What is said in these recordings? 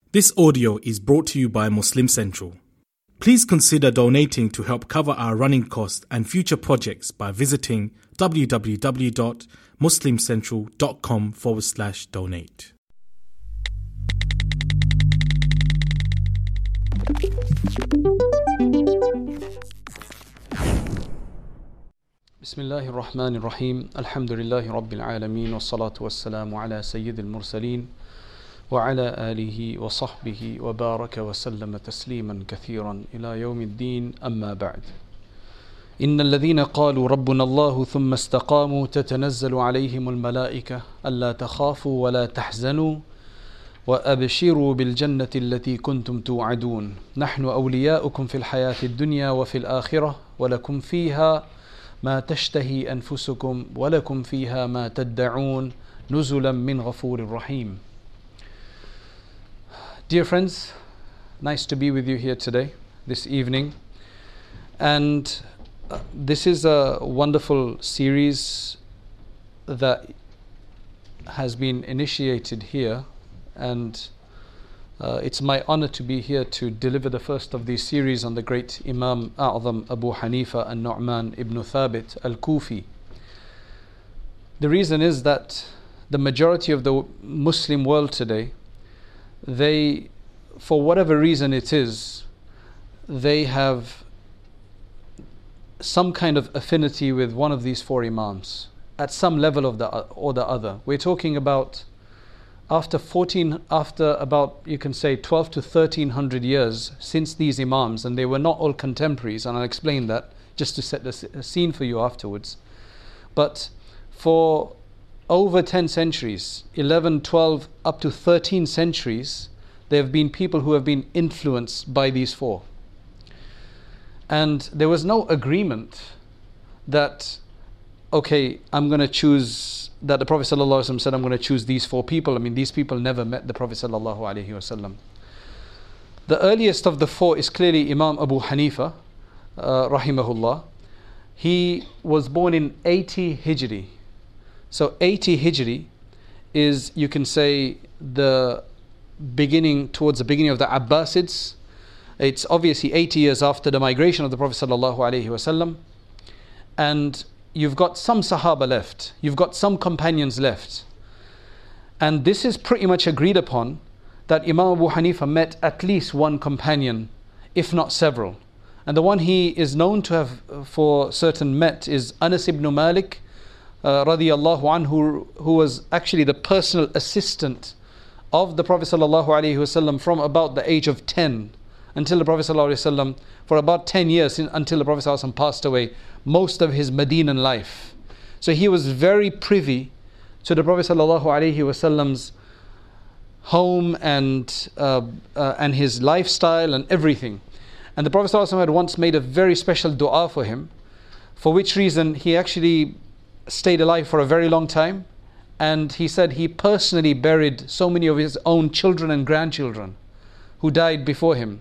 This audio is brought to you by Muslim Central. Please consider donating to help cover our running costs and future projects by visiting www.muslimcentral.com/donate. Bismillahir Rahmanir Rahim. Alhamdulillahi Rabbil Alameen. Wassalatu wassalamu ala Sayyidil Mursaleen. وعلى آله وصحبه وبارك وسلم تسليما كثيرا إلى يوم الدين أما بعد إن الذين قالوا ربنا الله ثم استقاموا تتنزل عليهم الملائكة ألا تخافوا ولا تحزنوا وأبشروا بالجنة التي كنتم توعدون نحن أولياؤكم في الحياة الدنيا وفي الآخرة ولكم فيها ما تشتهي أنفسكم ولكم فيها ما تدعون نزلا من غفور رحيم. Dear friends, nice to be with you here today, this evening. And this is a wonderful series that has been initiated here. And it's my honor to be here to deliver the first of these series on the great Imam A'zam Abu Hanifa al-Nu'man ibn Thabit al-Kufi. The reason is that the majority of the Muslim world today, they, for whatever reason it is, they have some kind of affinity with one of these four Imams at some level of the other. We're talking about after about, you can say, 12 to 1300 years since these Imams, and they were not all contemporaries, and I'll explain that just to set the scene for you afterwards. But for over 10 centuries, 11, 12, up to 13 centuries, there have been people who have been influenced by these four. And there was no agreement that, okay, I'm going to choose, that the Prophet ﷺ said, I'm going to choose these four people. I mean, these people never met the Prophet ﷺ. The earliest of the four is clearly Imam Abu Hanifa, rahimahullah. He was born in 80 Hijri. So 80 Hijri is, you can say, towards the beginning of the Abbasids. It's obviously 80 years after the migration of the Prophet ﷺ. And you've got some Sahaba left. You've got some companions left. And this is pretty much agreed upon that Imam Abu Hanifa met at least one companion, if not several. And the one he is known to have for certain met is Anas ibn Malik, radiyallahu anhu, who was actually the personal assistant of the Prophet ﷺ from about the age of 10 until the Prophet ﷺ, for about 10 years until the Prophet ﷺ passed away, most of his Medinan life. So he was very privy to the Prophet ﷺ's home and his lifestyle and everything. And the Prophet ﷺ had once made a very special dua for him, for which reason he actually stayed alive for a very long time, and he said he personally buried so many of his own children and grandchildren who died before him.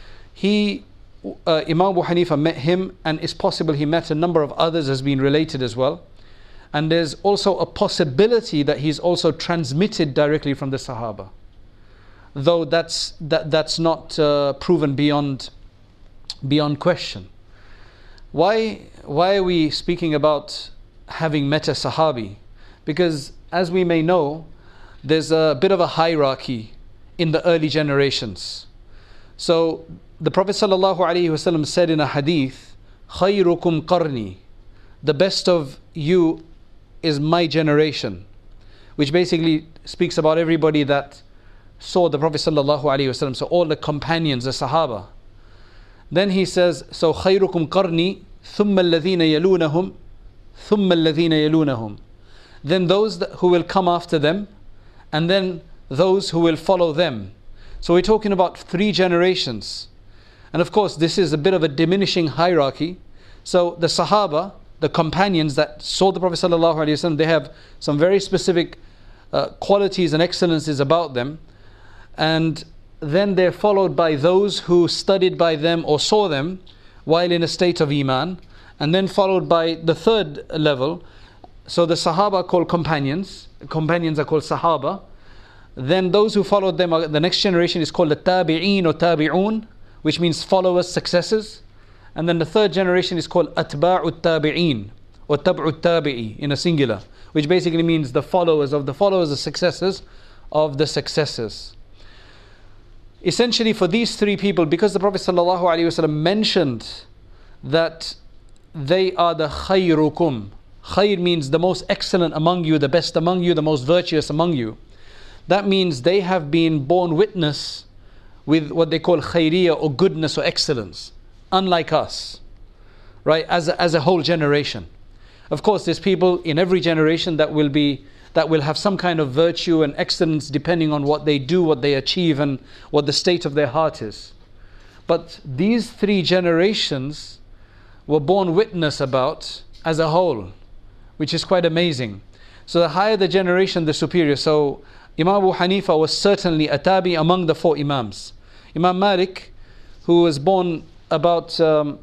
Imam Abu Hanifa met him, and it's possible he met a number of others, has been related as well. And there's also a possibility that he's also transmitted directly from the Sahaba, though that's not proven beyond question. Why are we speaking about having met a Sahabi? Because as we may know, there's a bit of a hierarchy in the early generations. So the Prophet ﷺ said in a hadith, خَيْرُكُمْ قَرْنِي, the best of you is my generation, which basically speaks about everybody that saw the Prophet ﷺ, so all the companions, the Sahaba. Then he says, so خَيْرُكُمْ قَرْنِي ثُمَّ الَّذِينَ يَلُونَهُمْ ثُمَّ الَّذِينَ يَلُونَهُمْ, then those who will come after them, and then those who will follow them. So we're talking about 3 generations. And of course this is a bit of a diminishing hierarchy. So the Sahaba, the companions that saw the Prophet ﷺ, they have some very specific qualities and excellences about them. And then they're followed by those who studied by them or saw them while in a state of Iman. And then followed by the third level. So the Sahaba are called companions. Companions are called Sahaba. Then those who followed them, the next generation is called the tabi'een or tabi'un, which means followers, successors. And then the third generation is called atba'u tabi'een or tab'u tabi'i in a singular, which basically means the followers, the successors of the successors. Essentially for these three people, because the Prophet ﷺ mentioned that they are the khayrukum. Khayr means the most excellent among you, the best among you, the most virtuous among you. That means they have been born witness with what they call khayriyah or goodness or excellence, unlike us, right? As a whole generation. Of course, there's people in every generation that will have some kind of virtue and excellence depending on what they do, what they achieve, and what the state of their heart is. But these three generations were born witness about as a whole, which is quite amazing. So the higher the generation, the superior. So Imam Abu Hanifa was certainly a tabi among the four Imams. Imam Malik, who was born about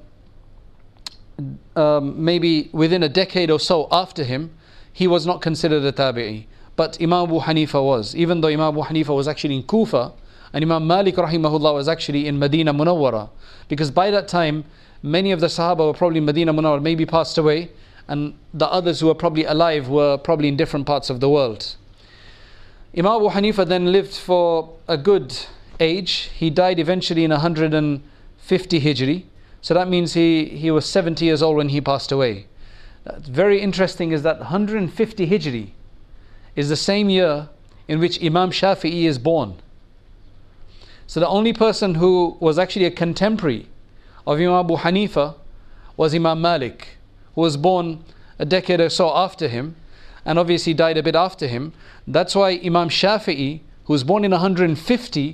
maybe within a decade or so after him, he was not considered a tabi'i. But Imam Abu Hanifa was. Even though Imam Abu Hanifa was actually in Kufa, and Imam Malik rahimahullah was actually in Medina Munawwara. Because by that time, many of the Sahaba were probably in Medina Munawwara, maybe passed away, and the others who were probably alive were probably in different parts of the world. Imam Abu Hanifa then lived for a good age. He died eventually in 150 Hijri. So that means he was 70 years old when he passed away. That's very interesting is that 150 Hijri is the same year in which Imam Shafi'i is born. So the only person who was actually a contemporary of Imam Abu Hanifa was Imam Malik, who was born a decade or so after him, and obviously died a bit after him. That's why Imam Shafi'i, who was born in 150,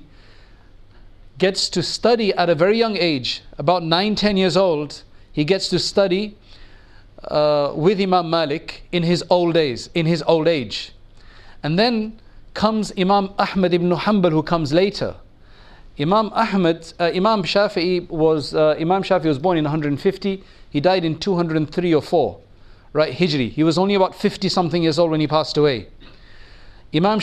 gets to study at a very young age, about 9-10 years old. He gets to study with Imam Malik in his old age. And then comes Imam Ahmad ibn Hanbal, who comes later. Imam Shafi'i was born in 150. He died in 203 or 4, right, Hijri. He was only about 50 something years old when he passed away. Imam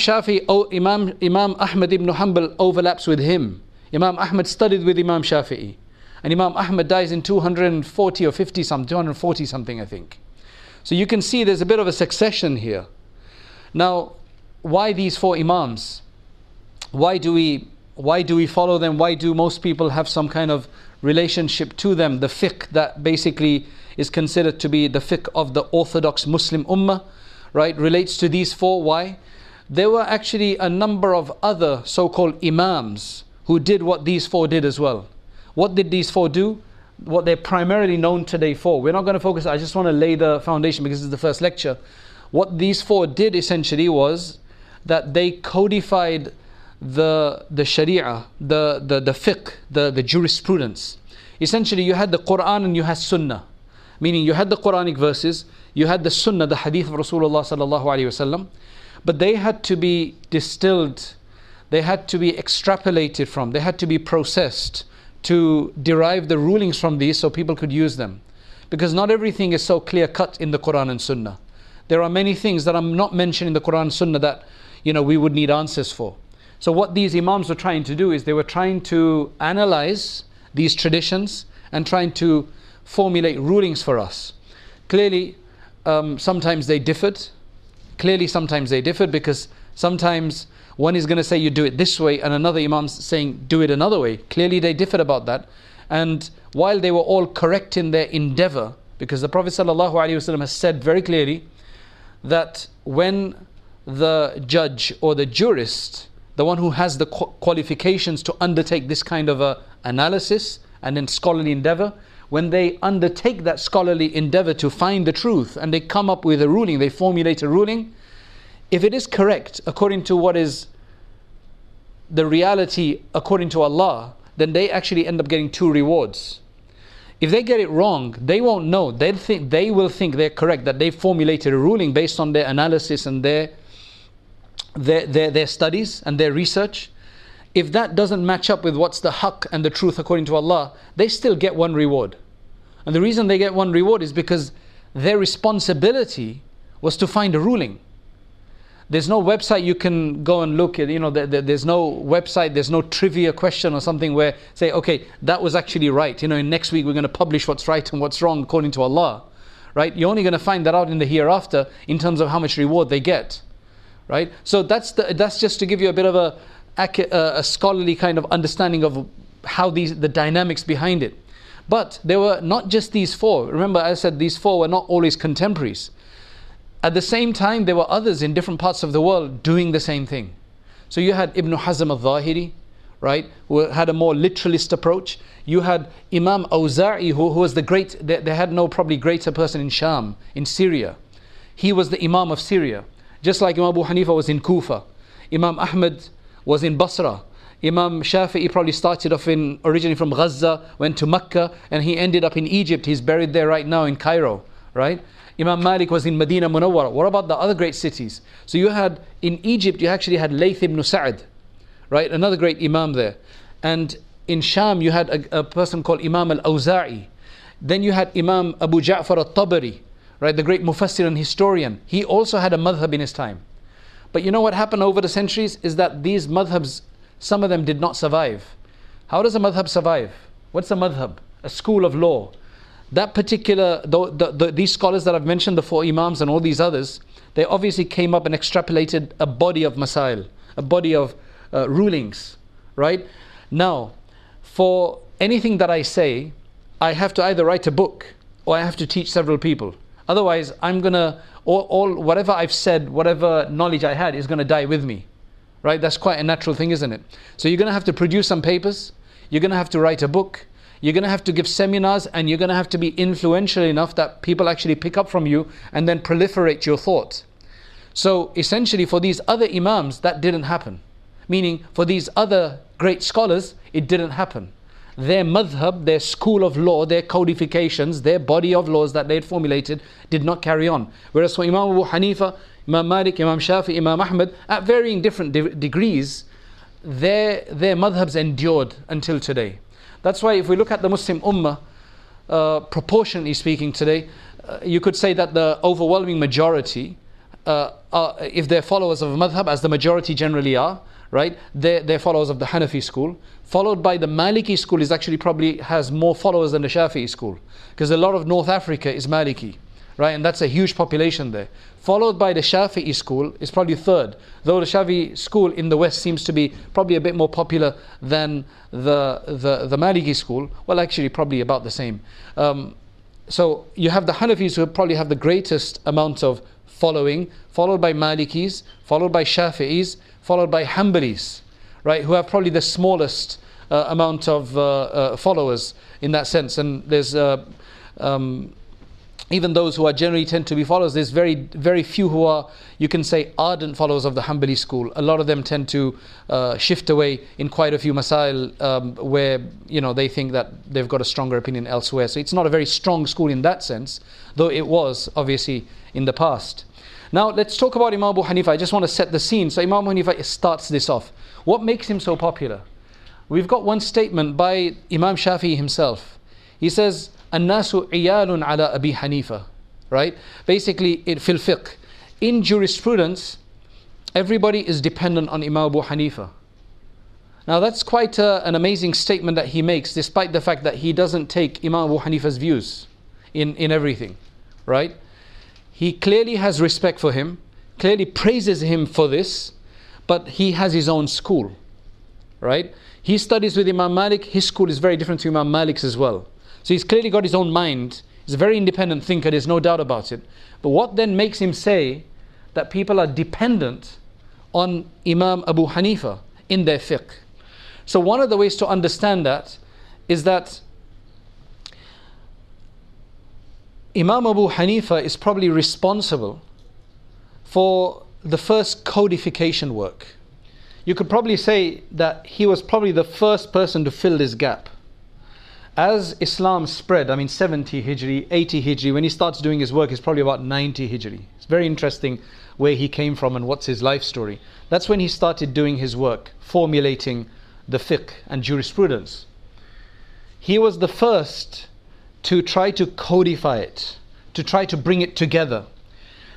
Ahmad ibn Hanbal overlaps with him. Imam Ahmad studied with Imam Shafi'i, and Imam Ahmad dies in 240 or 50 something, 240 something I think. So you can see there's a bit of a succession here. Now, why these four Imams? Why do we follow them? Why do most people have some kind of relationship to them? The fiqh that basically is considered to be the fiqh of the Orthodox Muslim Ummah, right, relates to these four. Why? There were actually a number of other so-called Imams who did what these four did as well. What did these four do? What they're primarily known today for. We're not going to focus, I just want to lay the foundation because this is the first lecture. What these four did essentially was that they codified the Sharia, the fiqh, the jurisprudence. Essentially you had the Quran and you had Sunnah. Meaning you had the Quranic verses, you had the Sunnah, the Hadith of Rasulullah sallallahu alaihi wasallam, but they had to be distilled, they had to be extrapolated from, they had to be processed to derive the rulings from these so people could use them. Because not everything is so clear cut in the Quran and Sunnah. There are many things that are not mentioned in the Quran and Sunnah that we would need answers for. So what these Imams were trying to do is they were trying to analyze these traditions and trying to formulate rulings for us. Clearly, sometimes they differed. Because sometimes one is going to say you do it this way and another Imam's saying do it another way. Clearly they differed about that. And while they were all correct in their endeavor, because the Prophet ﷺ has said very clearly that when the judge or the jurist, the one who has the qualifications to undertake this kind of a analysis and then scholarly endeavor, when they undertake that scholarly endeavor to find the truth and they come up with a ruling, they formulate a ruling, if it is correct according to what is the reality according to Allah, then they actually end up getting 2 rewards. If they get it wrong, they won't know. They will think they're correct, that they formulated a ruling based on their analysis and their studies and their research. If that doesn't match up with what's the haqq and the truth according to Allah, they still get 1 reward. And the reason they get 1 reward is because their responsibility was to find a ruling. There's no website you can go and look at, there's no website, there's no trivia question or something where say, okay, that was actually right. Next week we're going to publish what's right and what's wrong according to Allah. Right? You're only going to find that out in the hereafter in terms of how much reward they get. Right? So that's just to give you a bit of a scholarly kind of understanding of how the dynamics behind it. But there were not just these four. Remember, I said these four were not always contemporaries. At the same time, there were others in different parts of the world doing the same thing. So you had Ibn Hazm al-Zahiri, right, who had a more literalist approach. You had Imam Awza'i, who was the great, they had no probably greater person in Sham, in Syria. He was the Imam of Syria. Just like Imam Abu Hanifa was in Kufa. Imam Ahmad was in Basra. Imam Shafi'i probably started off originally from Gaza, went to Mecca, and he ended up in Egypt. He's buried there right now in Cairo, right? Imam Malik was in Medina Munawwara. What about the other great cities? So you had, in Egypt, you actually had Layth ibn Sa'd, right? Another great Imam there. And in Sham, you had a person called Imam al-Awza'i. Then you had Imam Abu Ja'far al-Tabari, right? The great Mufassir and historian. He also had a madhab in his time. But you know what happened over the centuries is that these madhabs, some of them did not survive. How does a madhab survive? What's a madhab? A school of law. That particular, these scholars that I've mentioned, the four Imams and all these others, they obviously came up and extrapolated a body of masail, a body of rulings, right? Now, for anything that I say, I have to either write a book or I have to teach several people. Otherwise, I'm going to, whatever I've said, whatever knowledge I had is going to die with me, right? That's quite a natural thing, isn't it? So you're going to have to produce some papers, you're going to have to write a book, you're going to have to give seminars, and you're going to have to be influential enough that people actually pick up from you and then proliferate your thought. So essentially for these other Imams, that didn't happen. Meaning for these other great scholars, it didn't happen. Their madhab, their school of law, their codifications, their body of laws that they had formulated did not carry on. Whereas for Imam Abu Hanifa, Imam Malik, Imam Shafi, Imam Ahmad, at varying different degrees, their madhabs endured until today. That's why if we look at the Muslim Ummah, proportionally speaking today, you could say that the overwhelming majority, if they're followers of a madhab, as the majority generally are, right, they're followers of the Hanafi school, followed by the Maliki school is actually probably has more followers than the Shafi'i school, because a lot of North Africa is Maliki, right, and that's a huge population there. Followed by the Shafi'i school is probably third, though the Shafi'i school in the West seems to be probably a bit more popular than the Maliki school. Well, actually probably about the same. So you have the Hanafis who probably have the greatest amount of following, followed by Malikis, followed by Shafi'is, followed by Hanbalis, right, who have probably the smallest amount of followers in that sense. And there's even those who are generally tend to be followers, there's very, very few who are, you can say, ardent followers of the Hanbali school. A lot of them tend to shift away in quite a few masail where, they think that they've got a stronger opinion elsewhere. So it's not a very strong school in that sense, though it was, obviously, in the past. Now, let's talk about Imam Abu Hanifa. I just want to set the scene. So Imam Abu Hanifa starts this off. What makes him so popular? We've got one statement by Imam Shafi'i himself. He says, الناس عيال على أبي حنيفة, right? Basically, fil fiqh, in jurisprudence, everybody is dependent on Imam Abu Hanifa. Now that's quite an amazing statement that he makes, despite the fact that he doesn't take Imam Abu Hanifa's views in everything, right? He clearly has respect for him, clearly praises him for this, but he has his own school, right? He studies with Imam Malik, his school is very different to Imam Malik's as well. So he's clearly got his own mind. He's a very independent thinker, there's no doubt about it. But what then makes him say that people are dependent on Imam Abu Hanifa in their fiqh? So one of the ways to understand that is that Imam Abu Hanifa is probably responsible for the first codification work. You could probably say that he was probably the first person to fill this gap. As Islam spread, 70 Hijri, 80 Hijri, when he starts doing his work, it's probably about 90 Hijri. It's very interesting where he came from and what's his life story. That's when he started doing his work, formulating the fiqh and jurisprudence. He was the first to try to codify it, to try to bring it together.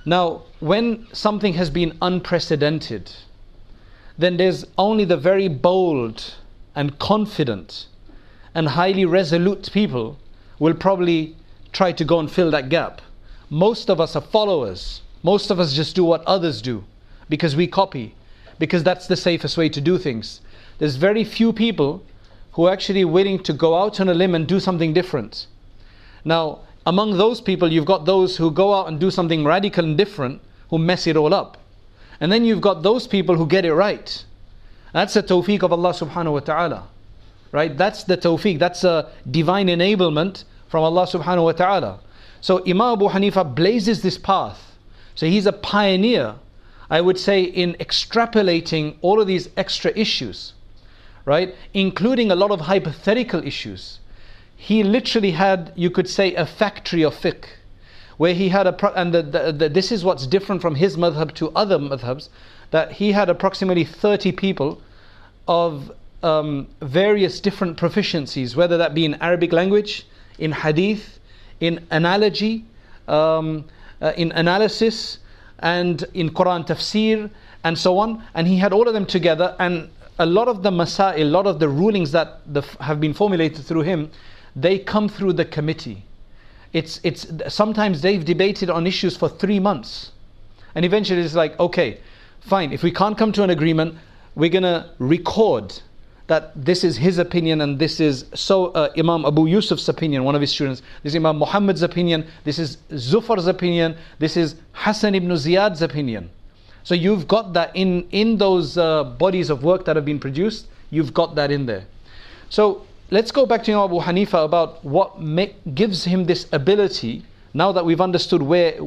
Now, when something has been unprecedented, then there's only the very bold and confident and highly resolute people will probably try to go and fill that gap. Most of us are followers. Most of us just do what others do because we copy, because that's the safest way to do things. There's very few people who are actually willing to go out on a limb and do something different. Now, among those people, you've got those who go out and do something radical and different, who mess it all up. And then you've got those people who get it right. That's the tawfiq of Allah subhanahu wa ta'ala. Right? That's the tawfiq. That's a divine enablement from Allah subhanahu wa ta'ala. So Imam Abu Hanifa blazes this path. So he's a pioneer, I would say, in extrapolating all of these extra issues, right? Including a lot of hypothetical issues. He literally had, you could say, a factory of fiqh, where he had this is what's different from his madhab to other madhabs, that he had approximately 30 people of various different proficiencies, whether that be in Arabic language, in hadith, in analogy, in analysis, and in Quran tafsir, and so on. And he had all of them together, and a lot of the masail, a lot of the rulings that have been formulated through him, they come through the committee. It's sometimes they've debated on issues for 3 months, and eventually it's like, okay, fine, if we can't come to an agreement, we're gonna record that this is his opinion, and this is Imam Abu Yusuf's opinion, one of his students, this is Imam Muhammad's opinion, this is Zufar's opinion, this is Hassan ibn Ziyad's opinion. So you've got that in those bodies of work that have been produced, you've got that in there. So let's go back to Imam Abu Hanifa about what gives him this ability, now that we've understood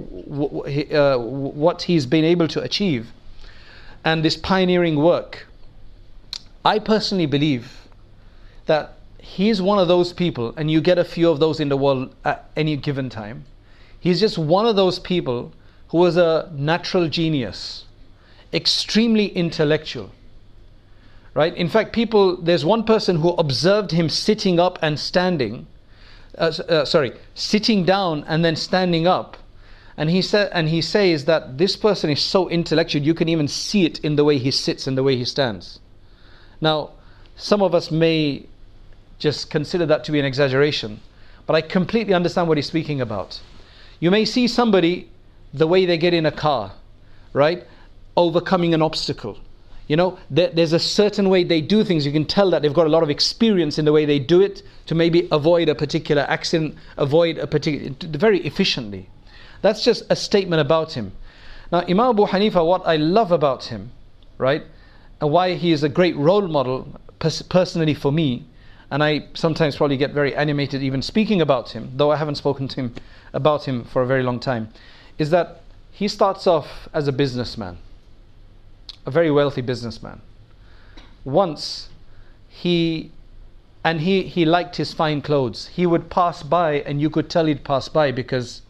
what he's been able to achieve, and this pioneering work. I personally believe that he's one of those people, and you get a few of those in the world at any given time. He's just one of those people who was a natural genius, extremely intellectual. Right? In fact, there's one person who observed him sitting up and standing, sitting down and then standing up. And he says that this person is so intellectual, you can even see it in the way he sits and the way he stands. Now, some of us may just consider that to be an exaggeration, but I completely understand what he's speaking about. You may see somebody, the way they get in a car, right? Overcoming an obstacle. You know, there's a certain way they do things. You can tell that they've got a lot of experience in the way they do it to maybe avoid a particular accident, very efficiently. That's just a statement about him. Now, Imam Abu Hanifa, what I love about him, right, and why he is a great role model personally for me, and I sometimes probably get very animated even speaking about him, though I haven't spoken to him about him for a very long time, is that he starts off as a businessman, a very wealthy businessman. Once he liked his fine clothes. He would pass by and you could tell he'd pass by because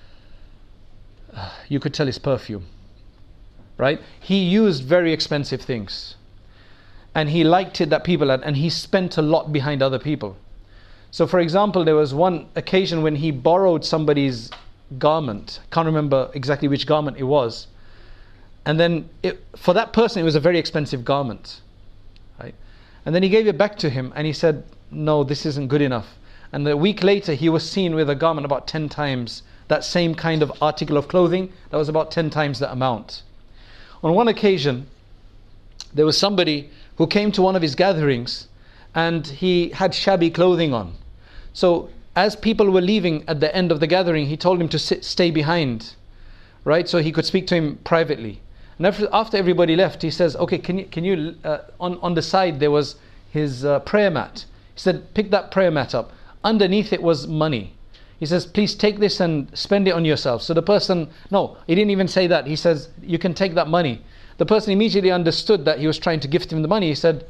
you could tell his perfume, right? He used very expensive things, and he liked it that people had, and he spent a lot behind other people. So for example, there was one occasion when he borrowed somebody's garment. Can't remember exactly which garment it was, and then for that person it was a very expensive garment, right? And then he gave it back to him and he said, no, this isn't good enough. And a week later he was seen with a garment about 10 times that same kind of article of clothing that was about 10 times the amount. On one occasion, there was somebody who came to one of his gatherings and he had shabby clothing on. So as people were leaving at the end of the gathering, he told him to stay behind, right? So he could speak to him privately. And after everybody left, he says, okay, can you on the side there was his prayer mat. He said, pick that prayer mat up. Underneath it was money. He says, please take this and spend it on yourself. So the person, no, he didn't even say that. He says, you can take that money. The person immediately understood that he was trying to gift him the money. He said,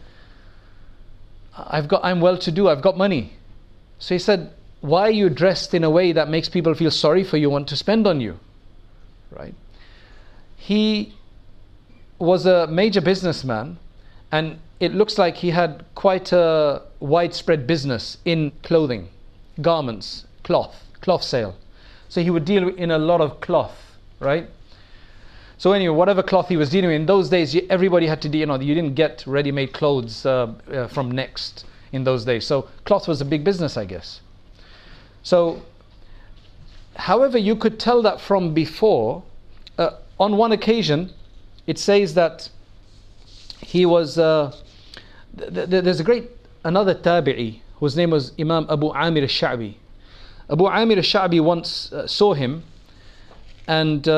I'm well-to-do, I've got money. So he said, why are you dressed in a way that makes people feel sorry for you, want to spend on you? Right? He was a major businessman, and it looks like he had quite a widespread business in clothing, garments, cloth sale. So he would deal in a lot of cloth, right? So anyway, whatever cloth he was dealing with, in those days, everybody had to do, you didn't get ready-made clothes from Next in those days. So cloth was a big business, I guess. So, however, you could tell that from before. On one occasion, it says that he was, there's another tabi'i whose name was Imam Abu Amir al-Sha'bi. Abu Amir al-Sha'bi once saw him, and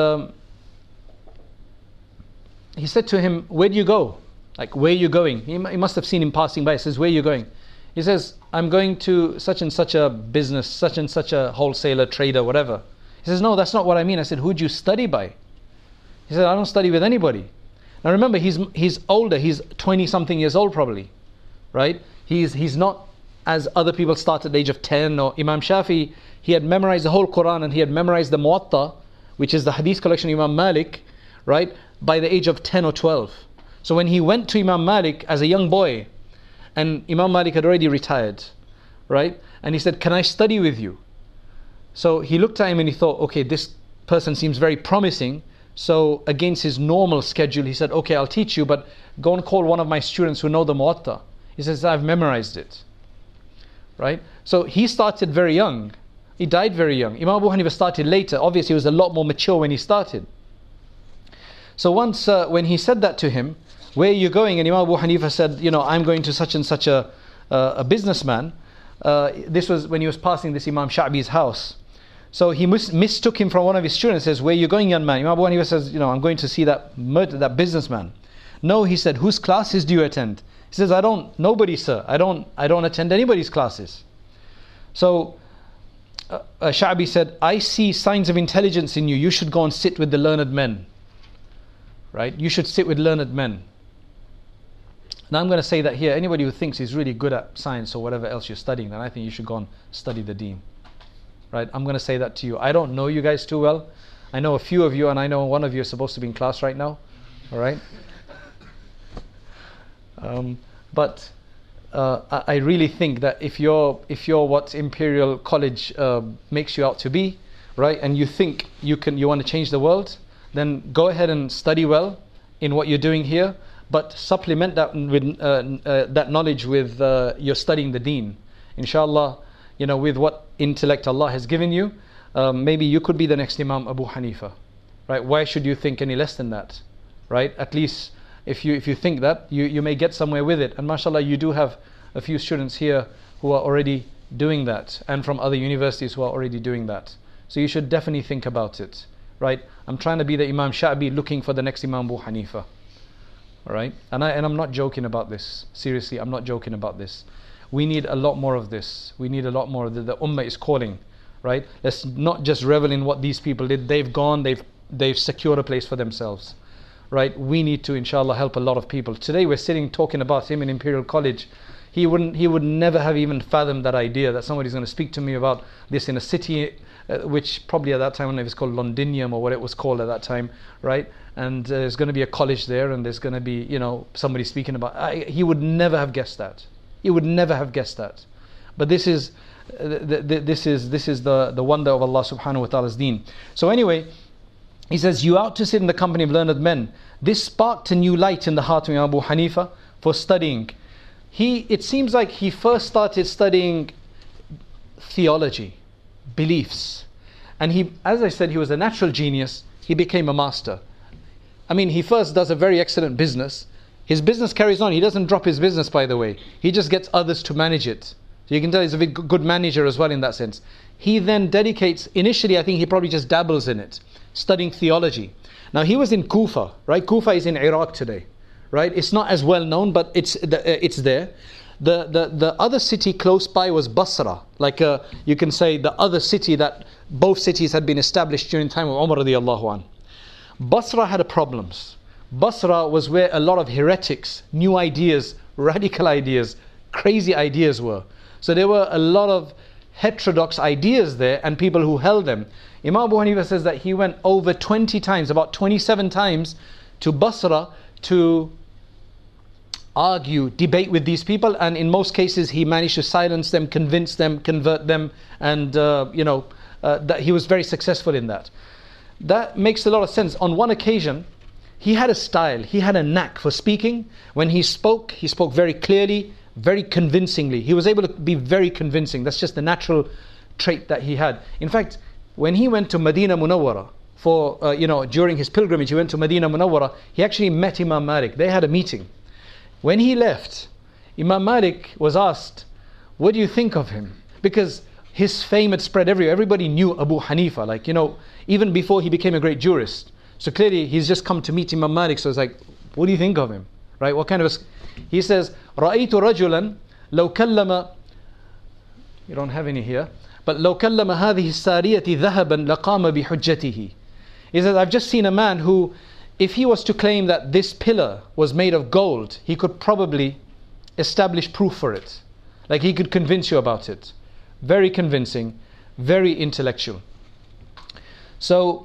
he said to him, "Where do you go? Like, where are you going?" He must have seen him passing by. He says, "Where are you going?" He says, "I'm going to such and such a business, such and such a wholesaler, trader, whatever." He says, "No, that's not what I mean." I said, "Who'd you study by?" He said, "I don't study with anybody." Now remember, he's older. He's 20-something years old probably, right? He's not as other people start at the age of 10. Or Imam Shafi, he had memorized the whole Quran and he had memorized the Muwatta, which is the hadith collection of Imam Malik, right, by the age of 10 or 12. So when he went to Imam Malik as a young boy, and Imam Malik had already retired, right, and he said, "Can I study with you?" So he looked at him and he thought, okay, this person seems very promising. So against his normal schedule, he said, "Okay, I'll teach you, but go and call one of my students who know the Muwatta." He says, "I've memorized it." Right? So he started very young. He died very young. Imam Abu Hanifa started later. Obviously, he was a lot more mature when he started. So once when he said that to him, "Where are you going?" and Imam Abu Hanifa said, "I'm going to such and such a businessman." This was when he was passing this Imam Sha'bi's house. So he mistook him from one of his students. Says, "Where are you going, young man?" Imam Abu Hanifa says, "I'm going to see that businessman." "No," he said, "whose classes do you attend?" He says, "Nobody, sir. I don't attend anybody's classes." So Sha'bi said, "I see signs of intelligence in you. You should go and sit with the learned men." Right? You should sit with learned men. Now I'm going to say that here, anybody who thinks he's really good at science or whatever else you're studying, then I think you should go and study the deen. Right? I'm going to say that to you. I don't know you guys too well. I know a few of you, and I know one of you is supposed to be in class right now. All right? But I really think that if you're what Imperial College makes you out to be, right, and you think you want to change the world, then go ahead and study well in what you're doing here, but supplement that with that knowledge with your studying the deen. Inshallah, with what intellect Allah has given you, maybe you could be the next Imam Abu Hanifa, right? Why should you think any less than that, right? At least if you think that, you may get somewhere with it. And mashallah, you do have a few students here who are already doing that, and from other universities who are already doing that. So you should definitely think about it, right? I'm trying to be the Imam Sha'bi looking for the next Imam Abu Hanifa. All right? And I'm not joking about this. Seriously, I'm not joking about this. We need a lot more of this. We need a lot more. The Ummah is calling, right? Let's not just revel in what these people did. They've gone, they've secured a place for themselves, right? We need to, inshallah, help a lot of people. Today we're sitting talking about him in Imperial College. He would never have even fathomed that idea that somebody's going to speak to me about this in a city which probably at that time, I don't know if it's called Londinium or what it was called at that time, right? And there's going to be a college there, and there's going to be, somebody speaking about. He would never have guessed that. He would never have guessed that. But this is the wonder of Allah Subhanahu wa Taala's Deen. So anyway, he says, "You out to sit in the company of learned men." This sparked a new light in the heart of Abu Hanifa for studying. It seems like he first started studying theology, beliefs, and he, as I said, he was a natural genius. He became a master. I mean, he first does a very excellent business. His business carries on. He doesn't drop his business, by the way. He just gets others to manage it. So you can tell he's a very good manager as well in that sense. He then dedicates, initially I think he probably just dabbles in it, studying theology. Now he was in Kufa, right? Kufa is in Iraq today, right? It's not as well known, but it's there. The other city close by was Basra, like you can say the other city that both cities had been established during the time of Umar radiallahu anh. Basra had problems. Basra was where a lot of heretics, new ideas, radical ideas, crazy ideas were. So there were a lot of heterodox ideas there and people who held them. Imam Abu Hanifa says that he went over 20 times, about 27 times to Basra to argue, debate with these people, and in most cases he managed to silence them, convince them, convert them, and that he was very successful in that. that makes a lot of sense. On one occasion, he had a style, he had a knack for speaking. When he spoke very clearly, very convincingly. He was able to be very convincing. That's just the natural trait that he had. In fact, when he went to Medina Munawwara, during his pilgrimage, he went to Medina Munawwara, he actually met Imam Malik. They had a meeting. When he left, Imam Malik was asked, what do you think of him? Because his fame had spread everywhere. Everybody knew Abu Hanifa, even before he became a great jurist. So clearly he's just come to meet Imam Malik. So it's like, what do you think of him? Right? What kind of he says, رَأَيْتُ رَجُلًا لَوْ كَلَّمَ, you don't have any here, but لَوْ كَلَّمَ هَذِهِ السَّارِيَةِ ذَهَبًا لَقَامَ بِحُجَّتِهِ. He says, I've just seen a man who, if he was to claim that this pillar was made of gold, he could probably establish proof for it. Like he could convince you about it. Very convincing, very intellectual. So,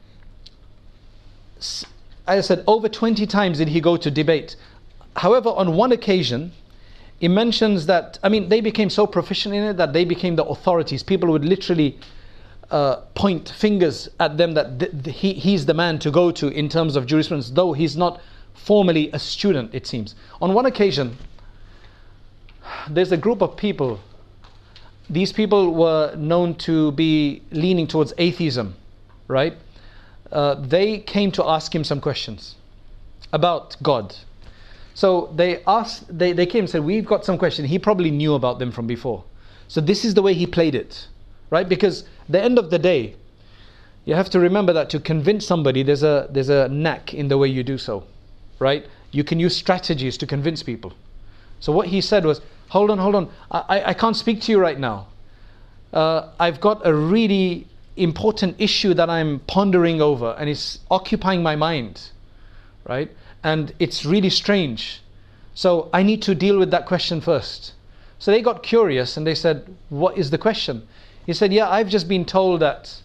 as I said, over 20 times did he go to debate. However, on one occasion, he mentions that, they became so proficient in it that they became the authorities. People would literally point fingers at them that he's the man to go to in terms of jurisprudence, though he's not formally a student, it seems. On one occasion, there's a group of people. These people were known to be leaning towards atheism, right? They came to ask him some questions about God. So they came and said, we've got some questions. He probably knew about them from before. So this is the way he played it, right? Because the end of the day, you have to remember that to convince somebody, there's a knack in the way you do so, right? You can use strategies to convince people. So what he said was, hold on, I can't speak to you right now. I've got a really important issue that I'm pondering over and it's occupying my mind, right? And it's really strange. So I need to deal with that question first. So they got curious and they said, what is the question? He said, I've just been told that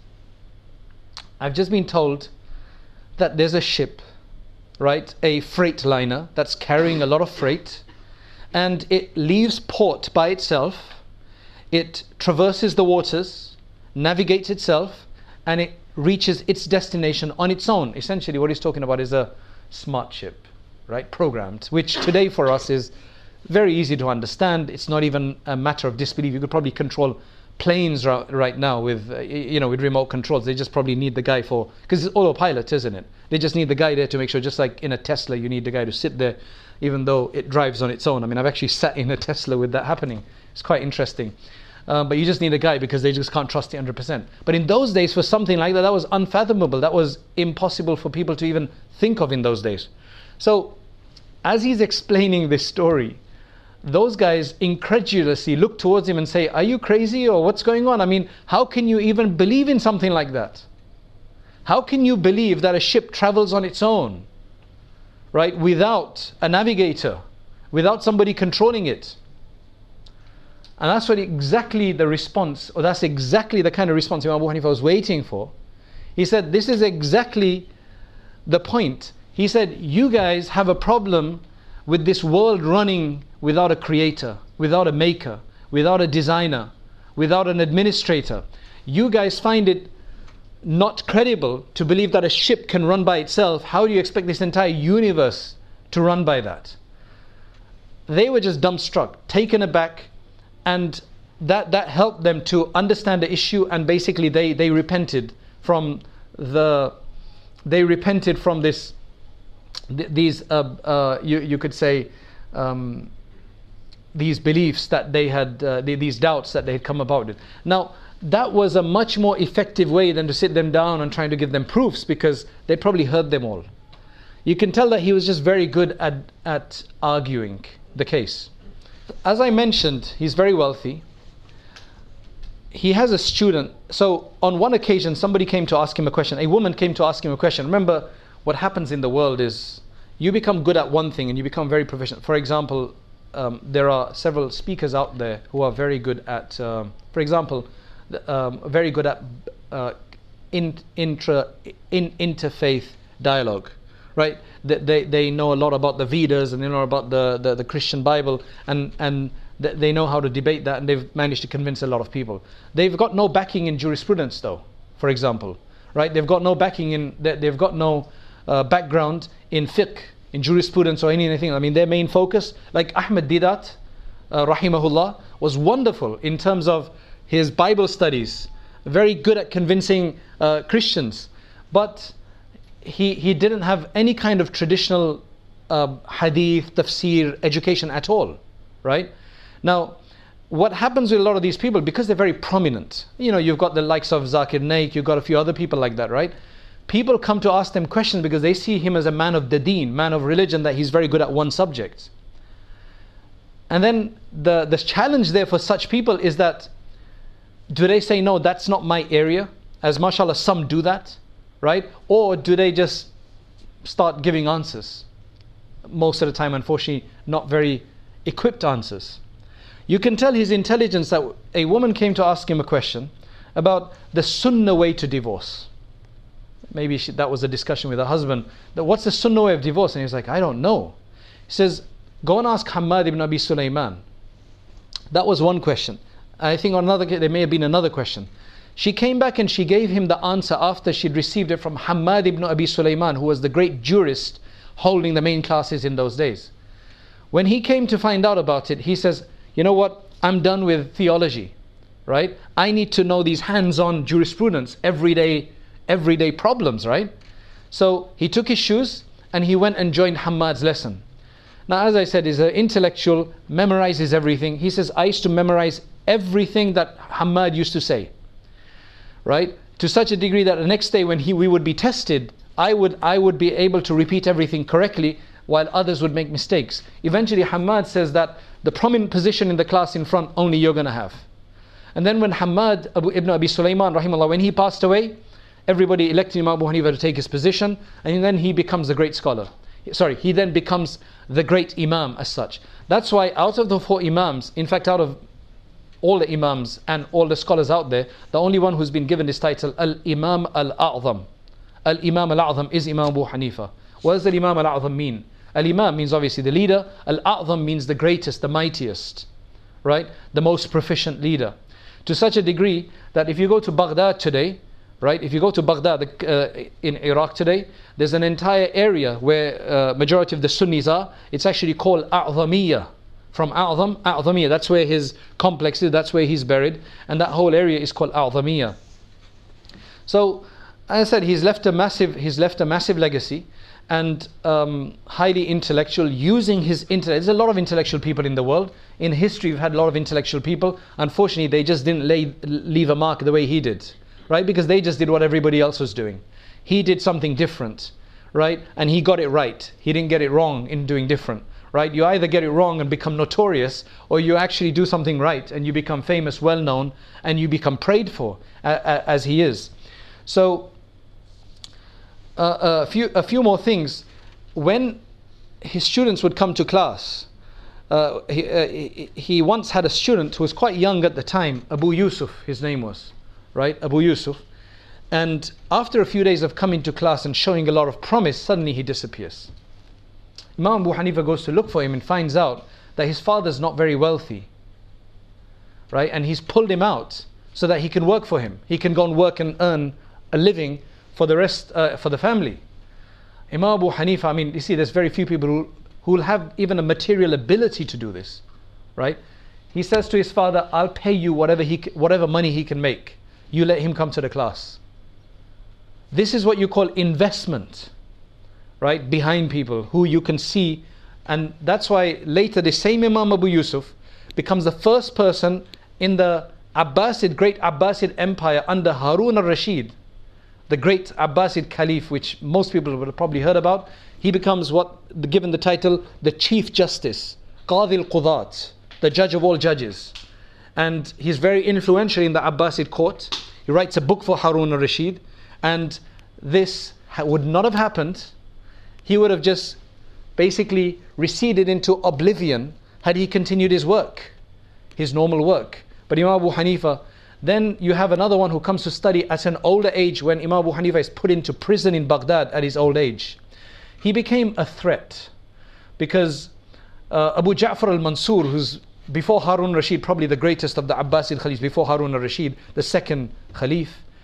there's a ship, right? A freight liner that's carrying a lot of freight, and it leaves port by itself. It traverses the waters, navigates itself, and it reaches its destination on its own. Essentially what he's talking about is a smart ship, right? Programmed, which today for us is very easy to understand. It's not even a matter of disbelief. You could probably control planes right now with with remote controls. They just probably need the guy because it's autopilot, isn't it? They just need the guy there to make sure, just like in a Tesla, you need the guy to sit there, even though it drives on its own. I've actually sat in a Tesla with that happening. It's quite interesting. But you just need a guy because they just can't trust it 100%. But in those days, for something like that, that was unfathomable. That was impossible for people to even think of in those days. So, as he's explaining this story, those guys incredulously look towards him and say, are you crazy or what's going on? How can you even believe in something like that? How can you believe that a ship travels on its own, right, without a navigator, without somebody controlling it? And that's exactly the response, or that's exactly the kind of response Imam Abu Hanifa was waiting for. He said, this is exactly the point. He said, you guys have a problem with this world running without a creator, without a maker, without a designer, without an administrator. You guys find it not credible to believe that a ship can run by itself. How do you expect this entire universe to run by that? They were just dumbstruck, taken aback, and that helped them to understand the issue, and basically they repented from this these you could say these beliefs that they had, these doubts that they had come about with. Now that was a much more effective way than to sit them down and trying to give them proofs, because they probably heard them all. You can tell that he was just very good at arguing the case. As I mentioned, he's very wealthy. He has a student. So on one occasion, somebody came to ask him a question. A woman came to ask him a question. Remember, what happens in the world is you become good at one thing and you become very proficient. For example, there are several speakers out there who are very good at, for example, very good at interfaith dialogue, right? They know a lot about the Vedas, and they know about the Christian Bible, and they know how to debate that, and they've managed to convince a lot of people. They've got no backing in jurisprudence though, for example, right? They've got no backing they've got no background in fiqh, in jurisprudence or anything. I mean, their main focus, like Ahmed Didat, rahimahullah, was wonderful in terms of his Bible studies, very good at convincing Christians, but he didn't have any kind of traditional hadith, tafsir, education at all, right? Now, what happens with a lot of these people, because they're very prominent, you've got the likes of Zakir Naik, you've got a few other people like that, right? People come to ask them questions because they see him as a man of the deen, man of religion, that he's very good at one subject. And then the challenge there for such people is that, do they say, no, that's not my area, as mashallah some do that, right? Or do they just start giving answers? Most of the time, unfortunately, not very equipped answers. You can tell his intelligence that a woman came to ask him a question about the sunnah way to divorce. Maybe that was a discussion with her husband, that what's the sunnah way of divorce? And he was like, I don't know. He says, go and ask Hammad ibn Abi Sulaiman. That was one question. I think there may have been another question. She came back and she gave him the answer after she'd received it from Hammad ibn Abi Sulaiman, who was the great jurist holding the main classes in those days. When he came to find out about it, he says, you know what, I'm done with theology, right? I need to know these hands-on jurisprudence, everyday problems, right? So he took his shoes and he went and joined Hammad's lesson. Now, as I said, he's an intellectual, memorizes everything. He says, I used to memorize everything that Hammad used to say, right? To such a degree that the next day when we would be tested, I would be able to repeat everything correctly while others would make mistakes. Eventually, Hammad says that the prominent position in the class in front, only you're going to have. And then when Hammad ibn Abi Sulaiman, rahimahullah, when he passed away, everybody elected Imam Abu Hanifa to take his position, and then he becomes a great scholar. He then becomes the great Imam as such. That's why out of the 4 Imams, in fact out of all the Imams and all the scholars out there, the only one who's been given this title, Al-Imam Al-A'zam. Al-Imam Al-A'zam is Imam Abu Hanifa. What does the Imam Al-A'zam mean? Al-Imam means obviously the leader. Al-A'zam means the greatest, the mightiest, right? The most proficient leader. To such a degree that if you go to Baghdad today, right? If you go to Baghdad in Iraq today, there's an entire area where majority of the Sunnis are. It's actually called A'zamiyya. From A'zamiyya. That's where his complex is. That's where he's buried. And that whole area is called A'zamiyya. So, as I said, he's left a massive legacy, and highly intellectual, using his intellect. There's a lot of intellectual people in the world. In history, we've had a lot of intellectual people. Unfortunately, they just didn't leave a mark the way he did. Right? Because they just did what everybody else was doing. He did something different, right? And he got it right. He didn't get it wrong in doing different, right? You either get it wrong and become notorious, or you actually do something right and you become famous, well known, and you become prayed for, as he is. So, a few more things. When his students would come to class, he once had a student who was quite young at the time, Abu Yusuf, his name was. Right, Abu Yusuf, and after a few days of coming to class and showing a lot of promise, suddenly he disappears. Imam Abu Hanifa goes to look for him and finds out that his father's not very wealthy, right, and he's pulled him out so that he can work for him. He can go and work and earn a living for the rest, for the family. Imam Abu Hanifa, I mean, you see, there's very few people who will have even a material ability to do this, right? He says to his father, I'll pay you whatever money he can make. You let him come to the class. This is what you call investment, right? Behind people who you can see. And that's why later the same Imam Abu Yusuf becomes the first person in the great Abbasid empire under Harun al-Rashid, the great Abbasid Caliph, which most people would have probably heard about. He becomes given the title, the Chief Justice, Qadi al-Qudat, the judge of all judges. And he's very influential in the Abbasid court. He writes a book for Harun al-Rashid, and this would not have happened. He would have just basically receded into oblivion had he continued his work, his normal work. But Imam Abu Hanifa, then you have another one who comes to study at an older age when Imam Abu Hanifa is put into prison in Baghdad at his old age. He became a threat because Abu Ja'far al-Mansur, who's before Harun al-Rashid, probably the greatest of the Abbasid Khalifs, before Harun al-Rashid, the second Khalif,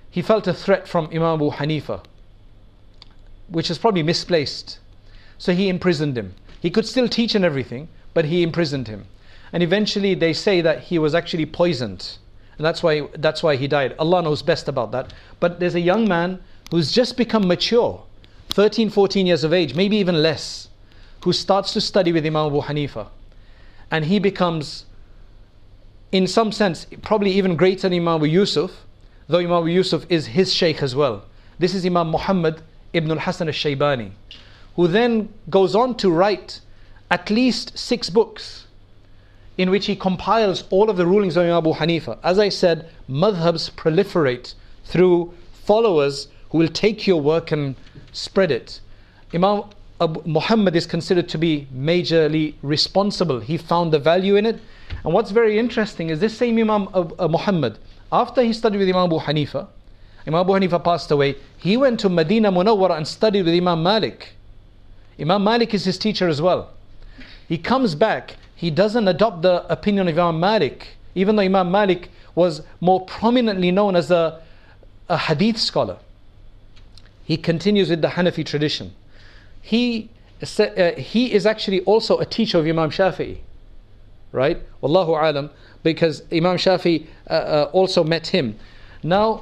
he felt a threat from Imam Abu Hanifa, which is probably misplaced. So he imprisoned him. He could still teach and everything, but he imprisoned him. And eventually they say that he was actually poisoned. And that's why he died. Allah knows best about that. But there's a young man who's just become mature, 13, 14 years of age, maybe even less, who starts to study with Imam Abu Hanifa. And he becomes, in some sense, probably even greater than Imam Abu Yusuf, though Imam Abu Yusuf is his shaykh as well. This is Imam Muhammad ibn al-Hasan al-Shaybani, who then goes on to write at least 6 books in which he compiles all of the rulings of Imam Abu Hanifa. As I said, madhabs proliferate through followers who will take your work and spread it. Imam Muhammad is considered to be majorly responsible. He found the value in it. And what's very interesting is this same Imam Muhammad, after he studied with Imam Abu Hanifa, Imam Abu Hanifa passed away, he went to Medina Munawwara and studied with Imam Malik. Imam Malik is his teacher as well. He comes back, he doesn't adopt the opinion of Imam Malik, even though Imam Malik was more prominently known as a hadith scholar. He continues with the Hanafi tradition. He is actually also a teacher of Imam Shafi'i, right? Wallahu alam, because Imam Shafi'i also met him. Now,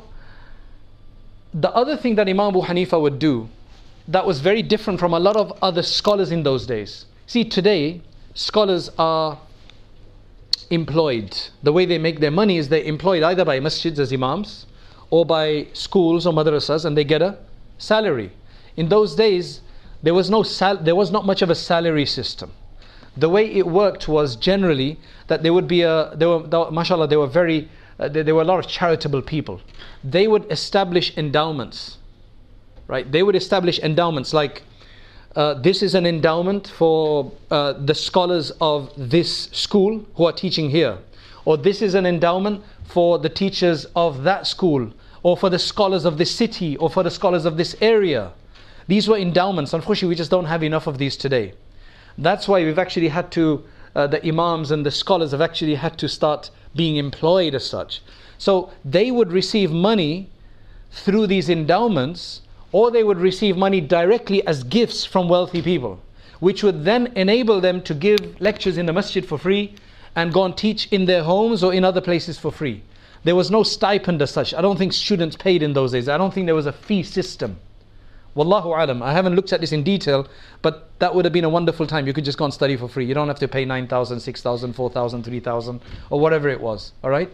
the other thing that Imam Abu Hanifa would do that was very different from a lot of other scholars in those days. See, today, scholars are employed. The way they make their money is they're employed either by masjids as imams or by schools or madrasas, and they get a salary. In those days, there was not much of a salary system. The way it worked was generally that there would be mashallah, there were a lot of charitable people. They would establish endowments, right? They would establish endowments like this is an endowment for the scholars of this school who are teaching here, or this is an endowment for the teachers of that school, or for the scholars of this city, or for the scholars of this area. These were endowments. Unfortunately, we just don't have enough of these today. That's why we've actually had to, the imams and the scholars have actually had to start being employed as such. So they would receive money through these endowments, or they would receive money directly as gifts from wealthy people, which would then enable them to give lectures in the masjid for free and go and teach in their homes or in other places for free. There was no stipend as such. I don't think students paid in those days. I don't think there was a fee system. Wallahu alam. I haven't looked at this in detail, but that would have been a wonderful time. You could just go and study for free. You don't have to pay 9,000, 6,000, 4,000, 3,000, or whatever it was. All right.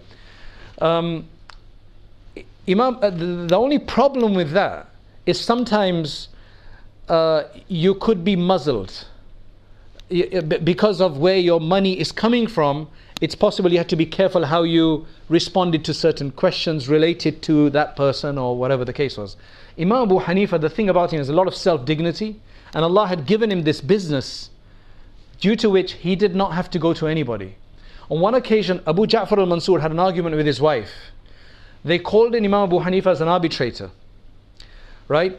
The only problem with that is sometimes you could be muzzled because of where your money is coming from. It's possible you have to be careful how you responded to certain questions related to that person or whatever the case was. Imam Abu Hanifa, the thing about him is a lot of self-dignity, and Allah had given him this business due to which he did not have to go to anybody. On one occasion, Abu Ja'far al-Mansur had an argument with his wife. They called in Imam Abu Hanifa as an arbitrator, right?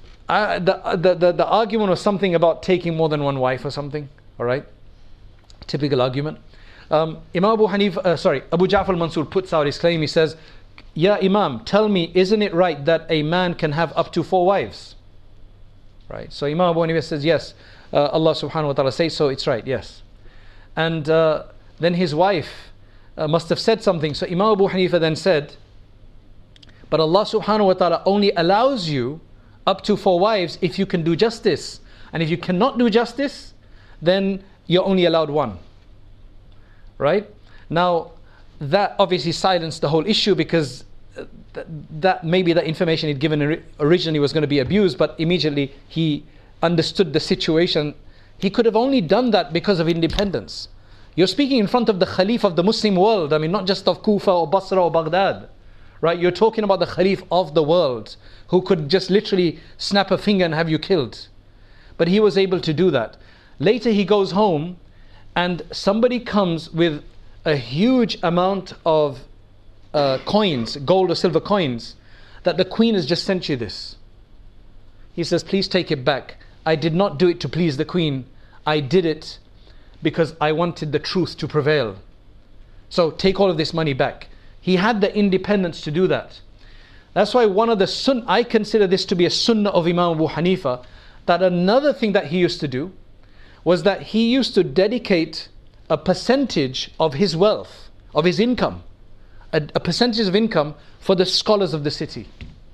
The argument was something about taking more than one wife or something, all right? Typical argument. Abu Ja'far al-Mansur puts out his claim. He says, "Ya Imam, tell me, isn't it right that a man can have up to 4 wives?" Right? So Imam Abu Hanifa says, yes, Allah subhanahu wa ta'ala says so, it's right, yes. And then his wife must have said something. So Imam Abu Hanifa then said, but Allah subhanahu wa ta'ala only allows you up to 4 wives if you can do justice. And if you cannot do justice, then you're only allowed 1. Right? Now, that obviously silenced the whole issue, because that maybe the information he'd given originally was going to be abused, but immediately he understood the situation. He could have only done that because of independence. You're speaking in front of the Khalif of the Muslim world. I mean, not just of Kufa or Basra or Baghdad. Right? You're talking about the Khalif of the world, who could just literally snap a finger and have you killed. But he was able to do that. Later he goes home, and somebody comes with a huge amount of coins, gold or silver coins, that the queen has just sent you this. He says, please take it back. I did not do it to please the queen. I did it because I wanted the truth to prevail. So take all of this money back. He had the independence to do that. That's why one of the I consider this to be a sunnah of Imam Abu Hanifa, that another thing that he used to do was that he used to dedicate a percentage of his wealth, of his income, a percentage of income for the scholars of the city.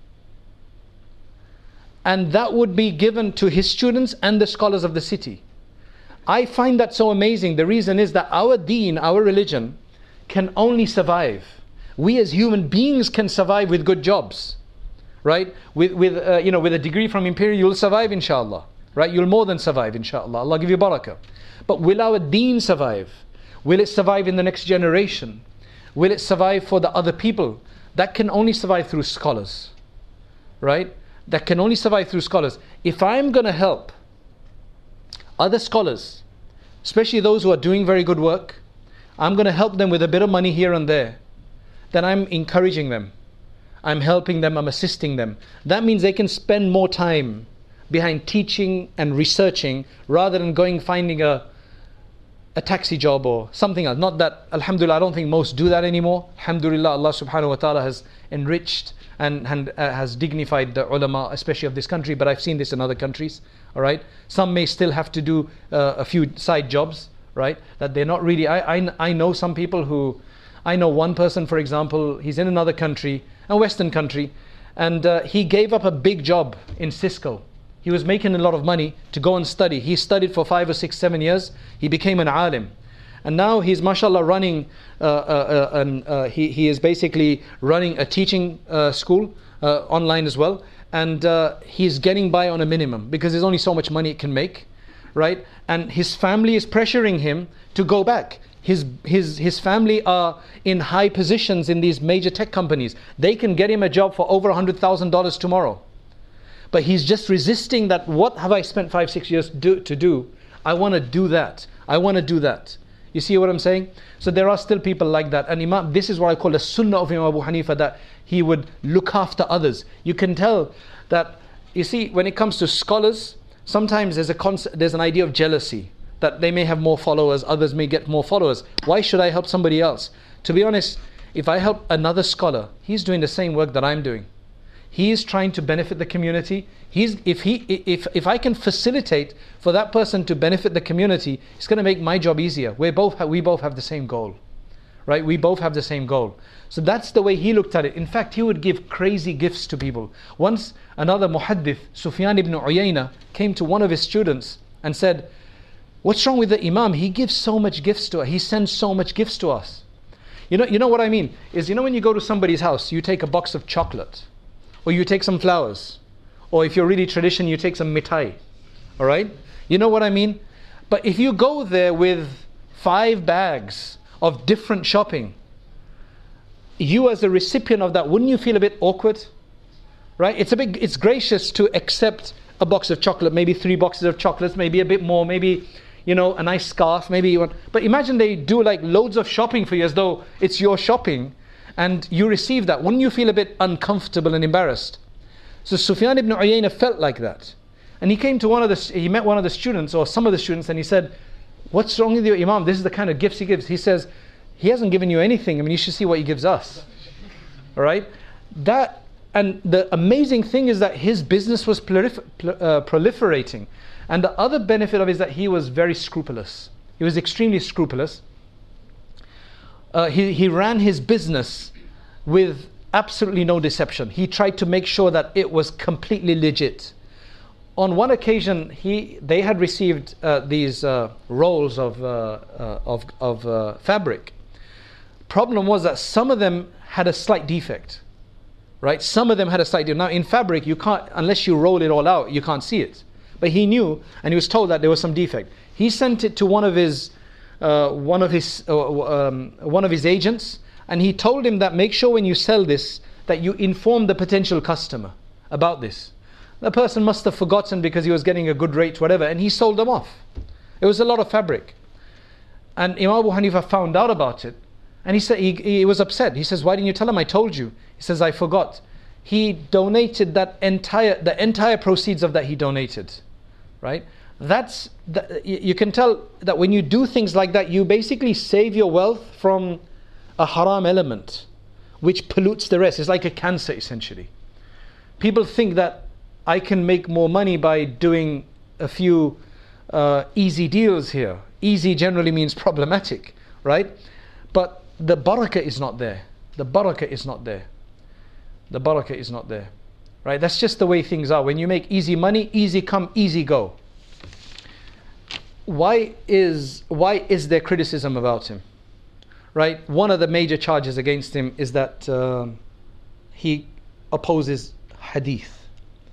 And that would be given to his students and the scholars of the city. I find that so amazing. The reason is that our deen, our religion, can only survive. We as human beings can survive with good jobs, right? With a degree from Imperial, you'll survive, inshallah, right? You'll more than survive, inshallah. Allah give you barakah. But will our deen survive? Will it survive in the next generation? Will it survive for the other people? That can only survive through scholars, right? That can only survive through scholars. If I'm going to help other scholars, especially those who are doing very good work, I'm going to help them with a bit of money here and there, then I'm encouraging them. I'm helping them, I'm assisting them. That means they can spend more time behind teaching and researching rather than finding a taxi job or something else. Not that, alhamdulillah, I don't think most do that anymore. Alhamdulillah, Allah subhanahu wa ta'ala has enriched and has dignified the ulama, especially of this country, but I've seen this in other countries, all right? Some may still have to do a few side jobs, right? That they're not really, I know some people who, I know one person, for example, he's in another country, a Western country, and he gave up a big job in Cisco. He was making a lot of money to go and study. He studied for 5 or 6, 7 years. He became an alim. And now he's, mashallah, running, he is basically running a teaching school online as well. And he's getting by on a minimum because there's only so much money it can make, right? And his family is pressuring him to go back. His family are in high positions in these major tech companies. They can get him a job for over $100,000 tomorrow. But he's just resisting that. What have I spent 5, 6 years to do? I want to do that. I want to do that. You see what I'm saying? So there are still people like that. And Imam, this is what I call the sunnah of Imam Abu Hanifa, that he would look after others. You can tell that, you see, when it comes to scholars, sometimes there's an idea of jealousy, that they may have more followers, others may get more followers. Why should I help somebody else? To be honest, if I help another scholar, he's doing the same work that I'm doing. He is trying to benefit the community. If I can facilitate for that person to benefit the community, it's going to make my job easier. We both have the same goal, right? We both have the same goal. So that's the way he looked at it. In fact, he would give crazy gifts to people. Once another muhaddith, Sufyan ibn Uyayna, came to one of his students and said, "What's wrong with the Imam? He gives so much gifts to us. He sends so much gifts to us." You know what I mean? Is, when you go to somebody's house, you take a box of chocolate, or you take some flowers, or if you're really tradition, you take some mithai. All right? You know what I mean? But if you go there with 5 bags of different shopping, you as a recipient of that, wouldn't you feel a bit awkward? Right? It's gracious to accept a box of chocolate, maybe 3 boxes of chocolates, maybe a bit more, maybe, a nice scarf, maybe you want. But imagine they do like loads of shopping for you as though it's your shopping, and you receive that. Wouldn't you feel a bit uncomfortable and embarrassed? So Sufyan ibn Uyayna felt like that. And he came to he met one of the students, or some of the students, and he said, "What's wrong with your Imam? This is the kind of gifts he gives." He says, "He hasn't given you anything. I mean, you should see what he gives us." All right? And the amazing thing is that his business was proliferating. And the other benefit of it is that he was very scrupulous. He was extremely scrupulous. He ran his business with absolutely no deception. He tried to make sure that it was completely legit. On one occasion, they had received these rolls of fabric. Problem was that some of them had a slight defect, right? Some of them had a slight defect. Now in fabric, you can't, unless you roll it all out, you can't see it. But he knew, and he was told that there was some defect. He sent it to one of his agents, and he told him that make sure when you sell this that you inform the potential customer about this. The person must have forgotten because he was getting a good rate, whatever, and he sold them off. It was a lot of fabric. And Imam Abu Hanifa found out about it, and he said he was upset. He says, "Why didn't you tell him? I told you." He says, "I forgot." He donated the entire proceeds of that he donated, right? You can tell that when you do things like that, you basically save your wealth from a haram element. which pollutes the rest. It's like a cancer essentially. People think that I can make more money by doing a few easy deals here. Easy generally means problematic, right? But the barakah is not there. The barakah is not there. The barakah is not there, right? That's just the way things are. When you make easy money, easy come, easy go. Why is there criticism about him? Right? One of the major charges against him is that he opposes hadith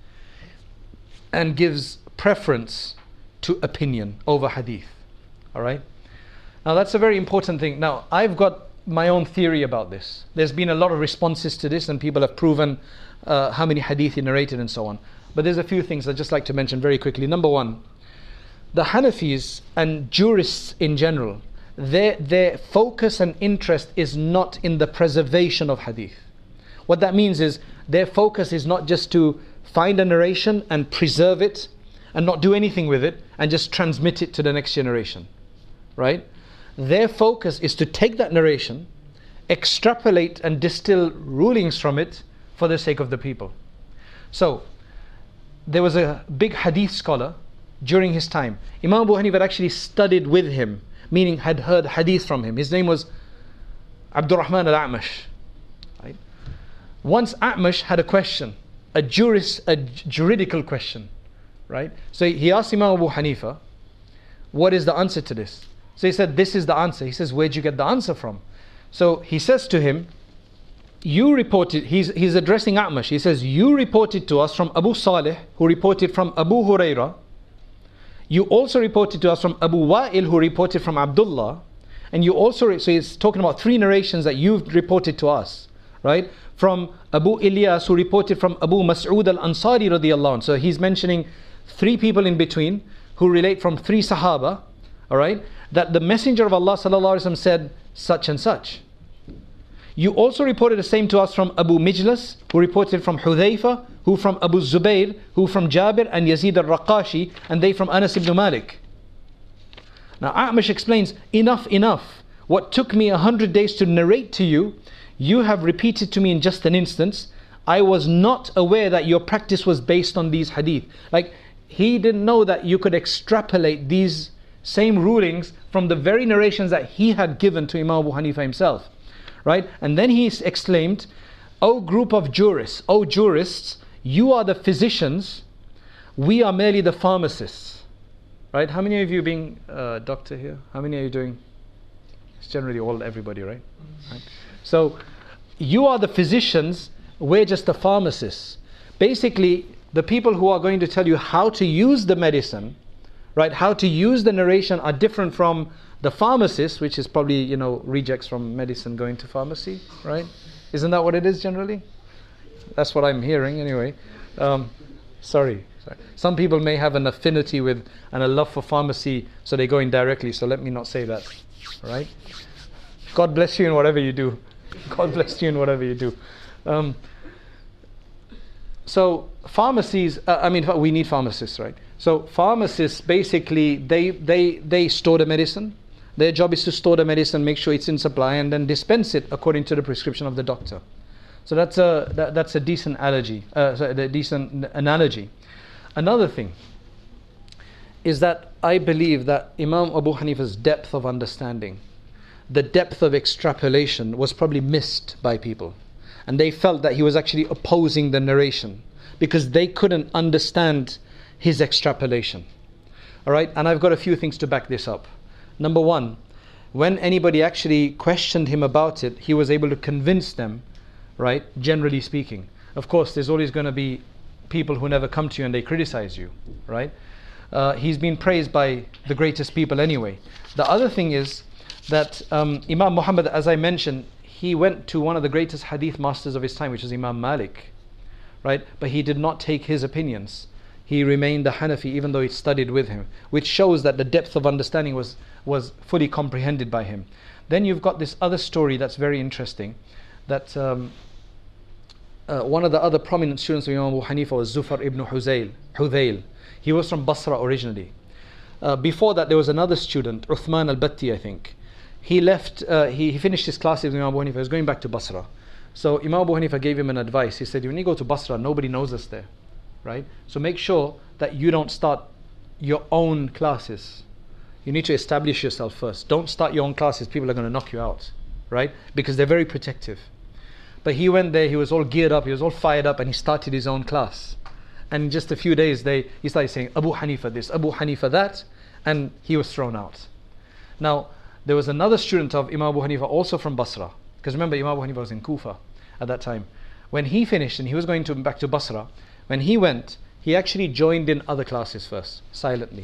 and gives preference to opinion over hadith. All right? Now that's a very important thing. Now I've got my own theory about this. There's been a lot of responses to this and people have proven how many hadith he narrated and so on. But there's a few things I'd just like to mention very quickly. Number one, the Hanafis and jurists in general, their focus and interest is not in the preservation of hadith. What that means is their focus is not just to find a narration and preserve it and not do anything with it and just transmit it to the next generation, right? Their focus is to take that narration, extrapolate and distill rulings from it for the sake of the people. So there was a big hadith scholar during his time. Imam Abu Hanifa had actually studied with him, meaning had heard hadith from him. His name was Abdurrahman al-A'mash. Right? Once A'mash had a question, a juridical question, right? So he asked Imam Abu Hanifa, what is the answer to this? So he said, this is the answer. He says, where'd you get the answer from? So he says to him, you reported, he's addressing A'mash. He says, you reported to us from Abu Salih, who reported from Abu Hurairah. You also reported to us from Abu Wa'il, who reported from Abdullah. And you also, so he's talking about three narrations that you've reported to us, right? From Abu Ilyas, who reported from Abu Mas'ud al-Ansari radiyallahu anhu. So he's mentioning three people in between who relate from three Sahaba, all right? That the Messenger of Allah sallallahu alaihi wasallam said such and such. You also reported the same to us from Abu Mijlas, who reported from Hudhayfa, who from Abu Zubayr, who from Jabir and Yazid al-Raqashi, and they from Anas ibn Malik. Now A'mash explains, enough. What took me 100 days to narrate to you, you have repeated to me in just an instance. I was not aware that your practice was based on these hadith. Like, he didn't know that you could extrapolate these same rulings from the very narrations that he had given to Imam Abu Hanifa himself. Right? And then he exclaimed, O group of jurists, O jurists, you are the physicians, we are merely the pharmacists. Right? How many of you being a doctor here? How many are you doing? It's generally everybody, right? Right? So, you are the physicians, we're just the pharmacists. Basically, the people who are going to tell you how to use the medicine, right, how to use the narration are different from the pharmacist, which is probably, rejects from medicine going to pharmacy, right? Isn't that what it is generally? That's what I'm hearing anyway. Sorry. Some people may have an affinity with and a love for pharmacy, so they go in directly, so let me not say that, right? God bless you in whatever you do. God bless you in whatever you do. So pharmacies, we need pharmacists, right? So pharmacists, basically, they store the medicine. Their job is to store the medicine, make sure it's in supply, and then dispense it according to the prescription of the doctor. So that's a decent analogy. Another thing is that I believe that Imam Abu Hanifa's depth of understanding, the depth of extrapolation was probably missed by people. And they felt that he was actually opposing the narration because they couldn't understand his extrapolation. All right, and I've got a few things to back this up. Number one, when anybody actually questioned him about it, he was able to convince them, right, generally speaking. Of course, there's always going to be people who never come to you and they criticize you, right? He's been praised by the greatest people anyway. The other thing is that Imam Muhammad, as I mentioned, he went to one of the greatest hadith masters of his time, which is Imam Malik, right? But he did not take his opinions. He remained a Hanafi even though he studied with him, which shows that the depth of understanding was fully comprehended by him. Then you've got this other story that's very interesting, that one of the other prominent students of Imam Abu Hanifa was Zufar ibn Hudayl. He was from Basra originally. Before that, there was another student, Uthman al-Batti, I think. He left, he finished his classes with Imam Abu Hanifa, he was going back to Basra. So Imam Abu Hanifa gave him an advice. He said, when you go to Basra, nobody knows us there, right? So make sure that you don't start your own classes. You need to establish yourself first. Don't start your own classes. People are going to knock you out, right? Because they're very protective. But he went there, he was all geared up, he was all fired up, and he started his own class. And in just a few days, he started saying, Abu Hanifa this, Abu Hanifa that, and he was thrown out. Now, there was another student of Imam Abu Hanifa also from Basra. Because remember, Imam Abu Hanifa was in Kufa at that time. When he finished and he was going back to Basra, when he went, he actually joined in other classes first, silently.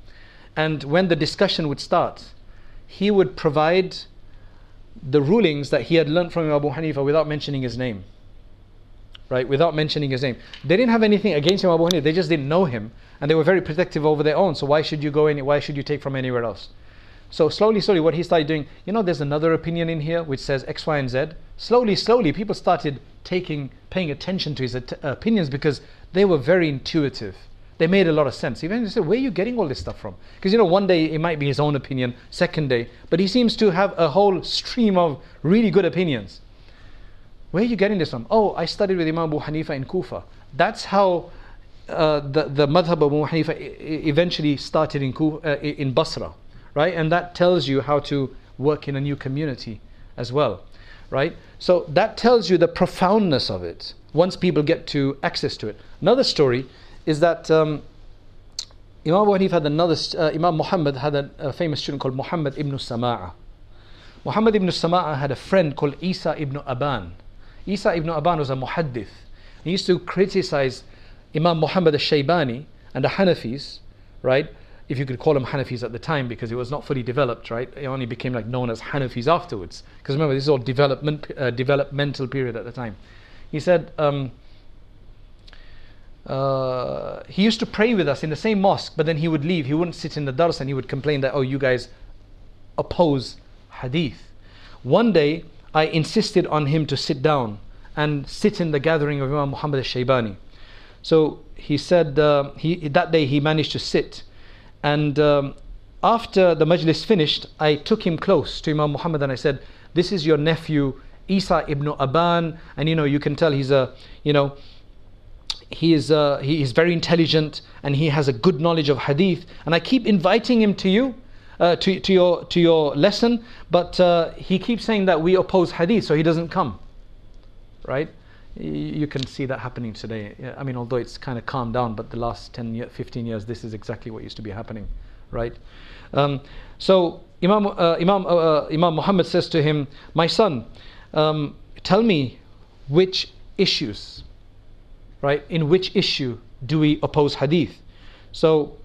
And when the discussion would start, he would provide the rulings that he had learned from Abu Hanifa without mentioning his name. Right? Without mentioning his name. They didn't have anything against Imam Abu Hanifa, they just didn't know him. And they were very protective over their own. So why should you go in? Why should you take from anywhere else? So slowly, what he started doing, there's another opinion in here which says X, Y, and Z. Slowly, people started paying attention to his opinions because they were very intuitive. They made a lot of sense. Even he said, where are you getting all this stuff from? Because one day it might be his own opinion, second day, but he seems to have a whole stream of really good opinions. Where are you getting this from? Oh, I studied with Imam Abu Hanifa in Kufa. That's how the madhab of Abu Hanifa eventually started in Basra, right? And that tells you how to work in a new community as well, right? So that tells you the profoundness of it once people get to access to it. Another story is that Imam Abu Hanifa had Imam Muhammad had a famous student called Muhammad ibn Sama'a. Muhammad ibn Sama'a had a friend called Isa ibn Aban. Isa ibn Aban was a muhaddith. He used to criticize Imam Muhammad al-Shaybani and the Hanafis, right? If you could call them Hanafis at the time, because it was not fully developed, right? It only became known as Hanafis afterwards. Because remember, this is all developmental period at the time. He said, he used to pray with us in the same mosque, but then he would leave. He wouldn't sit in the dars, and he would complain that, oh, you guys oppose hadith. One day, I insisted on him to sit down and sit in the gathering of Imam Muhammad al-Shaybani. So he said that day he managed to sit. And after the majlis finished, I took him close to Imam Muhammad and I said, this is your nephew, Isa ibn Aban. And you can tell he's he is very intelligent and he has a good knowledge of hadith. And I keep inviting him to you. To your lesson, but he keeps saying that we oppose hadith, so he doesn't come. Right? You can see that happening today. I mean, although it's kind of calmed down, but the last 15 years, this is exactly what used to be happening. Right? So Imam Muhammad says to him, my son, tell me which issues, right? In which issue do we oppose hadith? So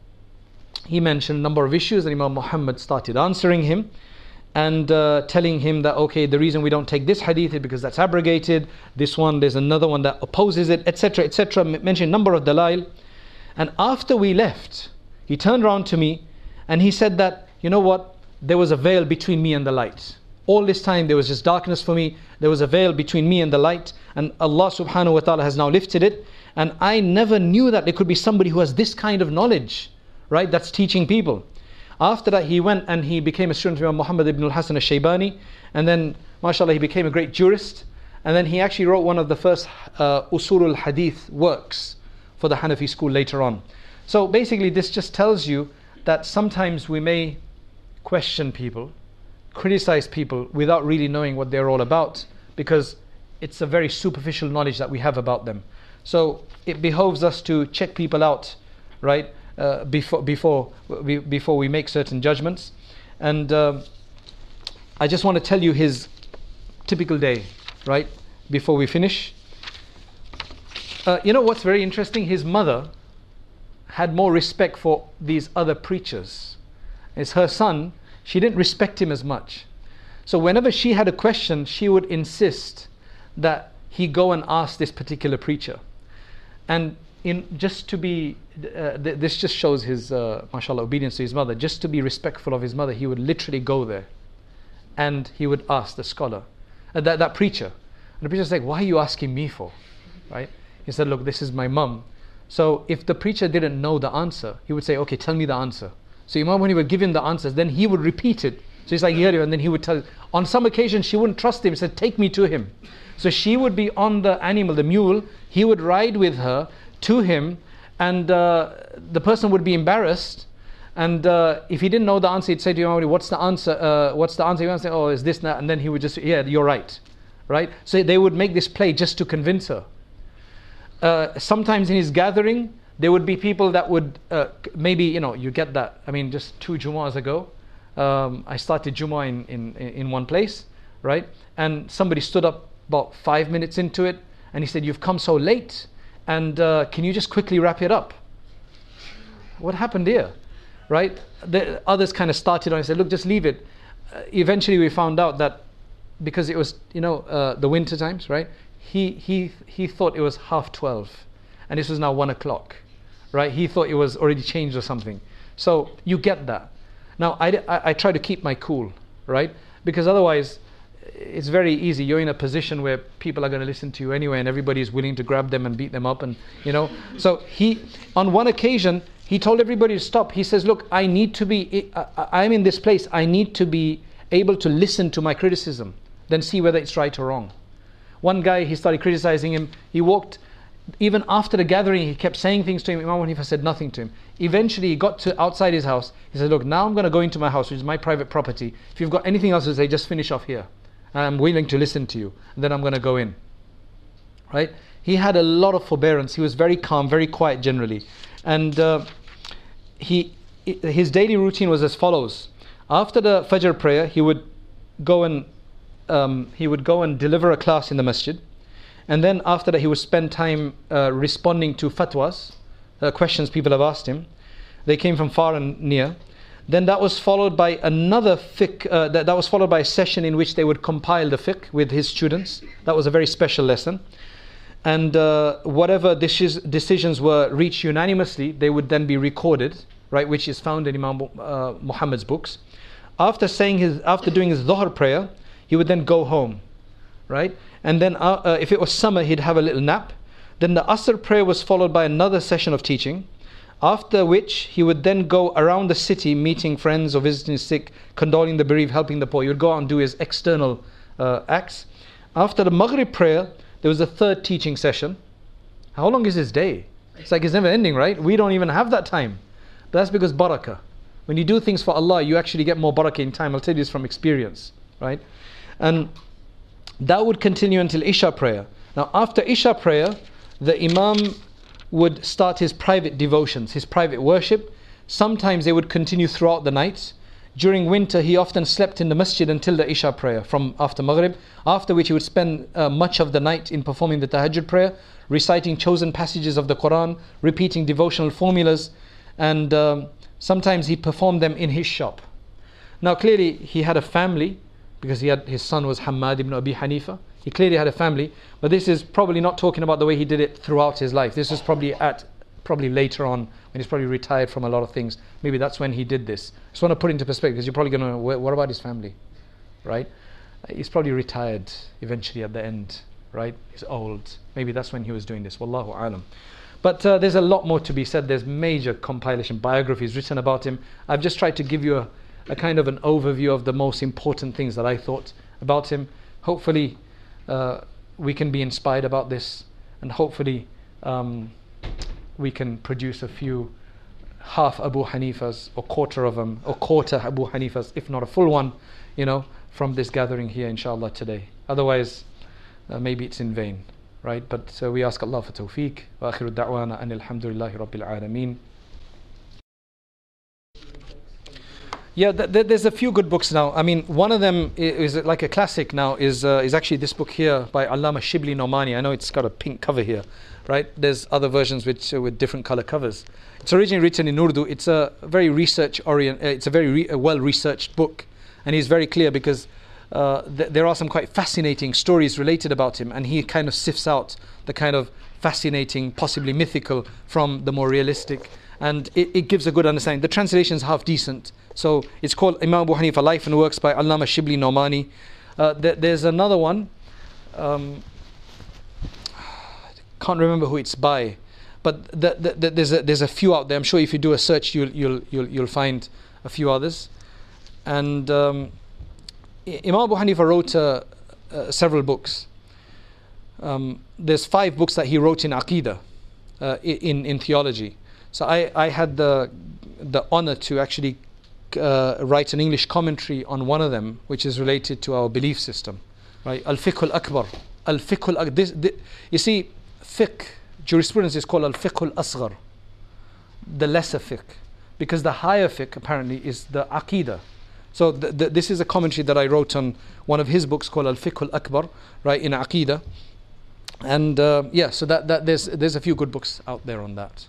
he mentioned a number of issues, and Imam Muhammad started answering him and telling him that, okay, the reason we don't take this hadith is because that's abrogated. This one, there's another one that opposes it, etc., etc. Mentioned a number of dalail. And after we left, he turned around to me and he said that, you know what, there was a veil between me and the light. All this time there was just darkness for me. There was a veil between me and the light, and Allah subhanahu wa ta'ala has now lifted it. And I never knew that there could be somebody who has this kind of knowledge, right, that's teaching people. After that, he went and he became a student of Imam Muhammad ibn al-Hasan al-Shaybani, and then mashallah he became a great jurist, and then he actually wrote one of the first usul al-hadith works for the Hanafi school later on. So basically this just tells you that sometimes we may question people, criticize people without really knowing what they're all about, because it's a very superficial knowledge that we have about them. So it behoves us to check people out, right, before we make certain judgments. And I just want to tell you his typical day, right, before we finish. You know what's very interesting? His mother had more respect for these other preachers. It's her son, she didn't respect him as much. So whenever she had a question, she would insist that he go and ask this particular preacher. And this just shows his mashallah obedience to his mother. Just to be respectful of his mother, he would literally go there and he would ask the scholar, that preacher. And the preacher's like, why are you asking me for? Right? He said, look, this is my mum. So if the preacher didn't know the answer, he would say, okay, tell me the answer. So Imam, when he would give him the answers, then he would repeat it. So he's like, yeah, and then he would tell, On some occasions, she wouldn't trust him, said, take me to him. So she would be on the animal, the mule, he would ride with her to him, and the person would be embarrassed. And if he didn't know the answer, he'd say to Imam Ali, what's the answer? What's the answer? He would say, oh, is this, that? And then he would just say, yeah, you're right. Right? So they would make this play just to convince her. Sometimes in his gathering, there would be people that would, maybe, you get that. I mean, just 2 Jumu'ahs ago, I started Jumu'ah in one place, right? And somebody stood up about 5 minutes into it, and he said, you've come so late, and can you just quickly wrap it up? What happened here? Right? The others kind of started on and said, look, just leave it. Eventually we found out that because it was, the winter times, right? He thought it was 12:30, and this was now 1 o'clock, right? He thought it was already changed or something. So you get that. Now I try to keep my cool, right? Because otherwise it's very easy. You're in a position where people are going to listen to you anyway, and everybody is willing to grab them and beat them up, and So on one occasion, he told everybody to stop. He says, look, I'm in this place. I need to be able to listen to my criticism, then see whether it's right or wrong. One guy, he started criticizing him. He walked, even after the gathering, he kept saying things to him. Imam Hanifa said nothing to him. Eventually, he got to outside his house. He said, look, now I'm going to go into my house, which is my private property. If you've got anything else to say, just finish off here. I'm willing to listen to you. And then I'm going to go in. Right? He had a lot of forbearance. He was very calm, very quiet generally. And his daily routine was as follows. After the Fajr prayer, he would go and deliver a class in the masjid, and then after that he would spend time responding to fatwas, questions people have asked him. They came from far and near. Then that was followed by another fiqh, that was followed by a session in which they would compile the fiqh with his students. That was a very special lesson. And whatever decisions were reached unanimously, they would then be recorded, right, which is found in Imam Muhammad's books. After doing his Dhuhr prayer, he would then go home, right? And then if it was summer, he'd have a little nap. Then the Asr prayer was followed by another session of teaching, after which he would then go around the city meeting friends or visiting the sick, condoling the bereaved, helping the poor. He would go out and do his external acts. After the Maghrib prayer, there was a third teaching session. How long is his day? It's like it's never ending, right? We don't even have that time. But that's because barakah. When you do things for Allah, you actually get more barakah in time. I'll tell you this from experience, right? And that would continue until Isha prayer. Now after Isha prayer, the Imam would start his private devotions, his private worship. Sometimes they would continue throughout the night. During winter, he often slept in the masjid until the Isha prayer from after Maghrib, after which he would spend much of the night in performing the Tahajjud prayer, reciting chosen passages of the Quran, repeating devotional formulas, and sometimes he performed them in his shop. Now clearly he had a family, because his son was Hammad ibn Abi Hanifa. He clearly had a family, but this is probably not talking about the way he did it throughout his life. This is probably later on, when he's probably retired from a lot of things. Maybe that's when he did this. I just want to put it into perspective, because you're probably going to, what about his family? Right? He's probably retired eventually at the end, right? He's old. Maybe that's when he was doing this. Wallahu alam. But there's a lot more to be said. There's major compilation, biographies written about him. I've just tried to give you a kind of an overview of the most important things that I thought about him. Hopefully we can be inspired about this, and hopefully we can produce a few half Abu Hanifas, or quarter of them, or quarter Abu Hanifas, if not a full one, from this gathering here inshallah today. Otherwise maybe it's in vain, right? But we ask Allah for tawfiq. Wa akhiru da'wana anil hamdulillahi rabbil alameen. Yeah, there's a few good books now. I mean, one of them is like a classic now, is actually this book here by Allama Shibli Nomani. I know it's got a pink cover here, right? There's other versions with different color covers. It's originally written in Urdu. It's a very well researched book, and he's very clear because there are some quite fascinating stories related about him, and he kind of sifts out the kind of fascinating, possibly mythical, from the more realistic, and it gives a good understanding. The translation is half decent. So it's called Imam Abu Hanifa, Life and Works by Allama Shibli Nomani. There's another one, can't remember who it's by, but there's a few out there. I'm sure if you do a search, you'll find a few others. And Imam Abu Hanifa wrote several books. There's 5 books that he wrote in Aqidah, in theology. So I had the honor to actually write an English commentary on one of them, which is related to our belief system, right? Al-Fiqh al-Akbar. Al-Fiqh al-Akbar. You see, fiqh, jurisprudence is called Al-Fiqh al-Asghar, the lesser fiqh, because the higher fiqh apparently is the Aqidah. So this is a commentary that I wrote on one of his books called Al-Fiqh al-Akbar, right, in Aqidah. And so that there's a few good books out there on that.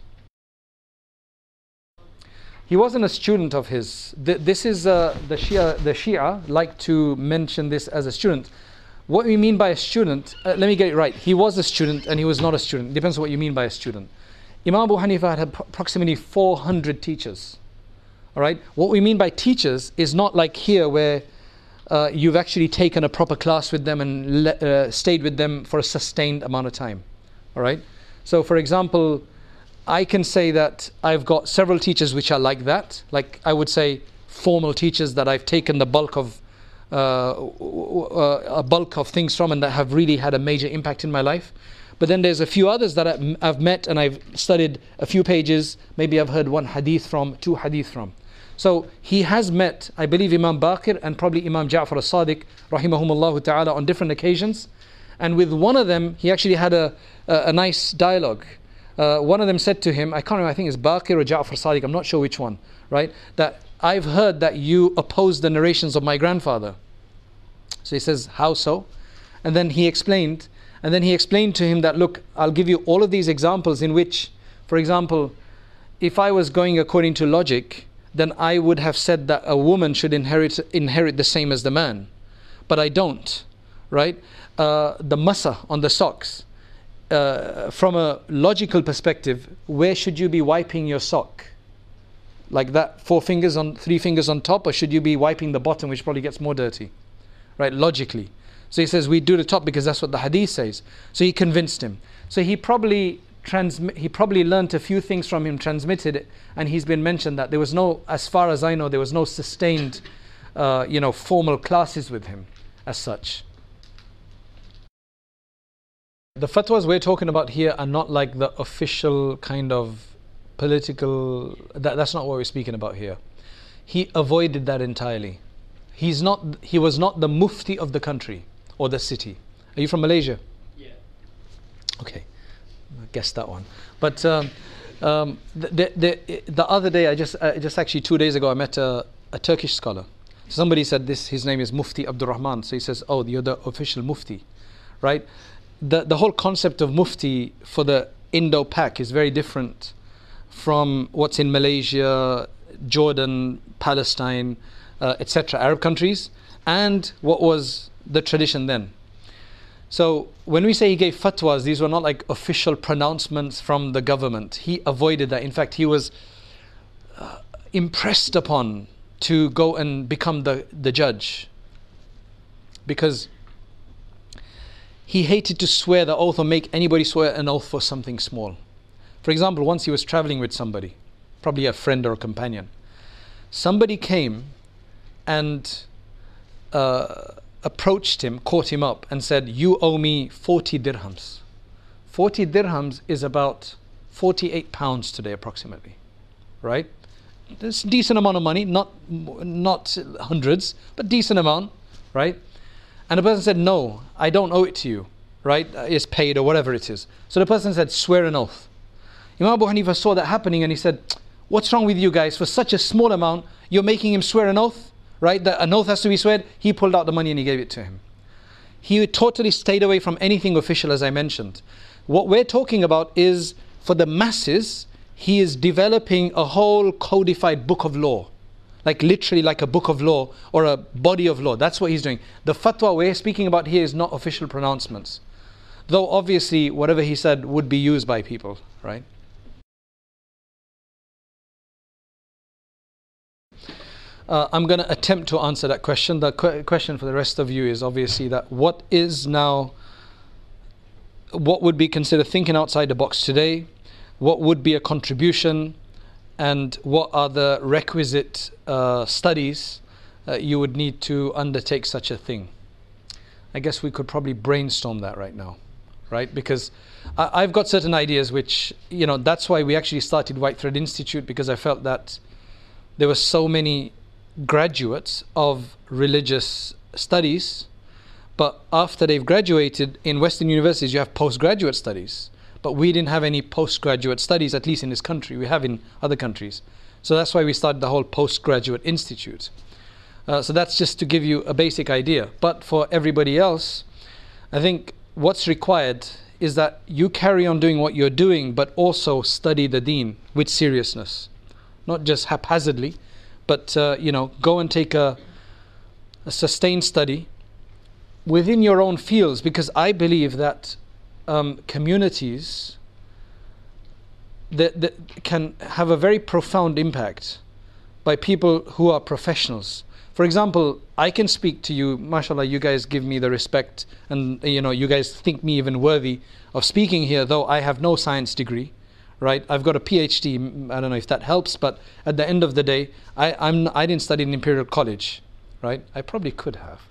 He wasn't a student of his. This is the Shia like to mention this as a student. What we mean by a student, let me get it right. He was a student and he was not a student. Depends on what you mean by a student. Imam Abu Hanifa had approximately 400 teachers. All right. What we mean by teachers is not like here where you've actually taken a proper class with them and stayed with them for a sustained amount of time. All right. So, for example, I can say that I've got several teachers which are like that. Like I would say formal teachers that I've taken the bulk of things from and that have really had a major impact in my life. But then there's a few others that I've met and I've studied a few pages. Maybe I've heard 1 hadith from, 2 hadith from. So he has met, I believe, Imam Baqir and probably Imam Ja'far as-Sadiq, rahimahumullah ta'ala, on different occasions. And with one of them, he actually had a nice dialogue. One of them said to him, I can't remember, I think it's Baqir or Ja'far as-Sadiq, I'm not sure which one, right? That I've heard that you oppose the narrations of my grandfather. So he says, how so? And then he explained to him that, look, I'll give you all of these examples in which, for example, if I was going according to logic, then I would have said that a woman should inherit the same as the man. But I don't, right? The masa on the socks, from a logical perspective, where should you be wiping your sock? Like that, 3 fingers on top, or should you be wiping the bottom, which probably gets more dirty, right? Logically. So he says, we do the top because that's what the hadith says. So he convinced him. So he probably learnt a few things from him, transmitted it, and he's been mentioned that there was no, as far as I know, there was no sustained, formal classes with him as such. The fatwas we're talking about here are not like the official kind of political, that's not what we're speaking about here. He avoided that entirely. He was not the mufti of the country or the city. Are you from Malaysia? Yeah. Okay, I guessed that one. But the other day, I just actually 2 days ago, I met a Turkish scholar. Somebody said his name is Mufti Abdul Rahman. So he says, oh, you're the official mufti, right? The whole concept of mufti for the Indo-Pak is very different from what's in Malaysia, Jordan, Palestine, etc., Arab countries, and what was the tradition then. So when we say he gave fatwas, these were not like official pronouncements from the government. He avoided that. In fact, he was impressed upon to go and become the judge, because he hated to swear the oath or make anybody swear an oath for something small. For example, once he was traveling with somebody, probably a friend or a companion. Somebody came and approached him, caught him up and said, you owe me 40 dirhams. 40 dirhams is about 48 pounds today approximately, right? It's a decent amount of money, not hundreds, but decent amount, right? And the person said, no, I don't owe it to you, right? It's paid or whatever it is. So the person said, swear an oath. Imam Abu Hanifa saw that happening and he said, what's wrong with you guys? For such a small amount, you're making him swear an oath, right? That an oath has to be sworn. He pulled out the money and he gave it to him. He totally stayed away from anything official, as I mentioned. What we're talking about is, for the masses, he is developing a whole codified book of law. Like literally like a book of law or a body of law. That's what he's doing. The fatwa we're speaking about here is not official pronouncements. Though obviously whatever he said would be used by people, right? I'm going to attempt to answer that question. The question for the rest of you is obviously that what would be considered thinking outside the box today? What would be a contribution? And what are the requisite studies you would need to undertake such a thing. I guess we could probably brainstorm that right now, right? Because I've got certain ideas which, that's why we actually started White Thread Institute, because I felt that there were so many graduates of religious studies, but after they've graduated in Western universities, you have postgraduate studies. But we didn't have any postgraduate studies, at least in this country. We have in other countries. So that's why we started the whole postgraduate institute. So that's just to give you a basic idea. But for everybody else, I think what's required is that you carry on doing what you're doing, but also study the deen with seriousness. Not just haphazardly, but go and take a sustained study within your own fields, because I believe that communities that can have a very profound impact by people who are professionals. For example, I can speak to you, mashallah, you guys give me the respect, and you guys think me even worthy of speaking here, though I have no science degree, right? I've got a PhD. I don't know if that helps, but at the end of the day, I didn't study in Imperial College, right? I probably could have.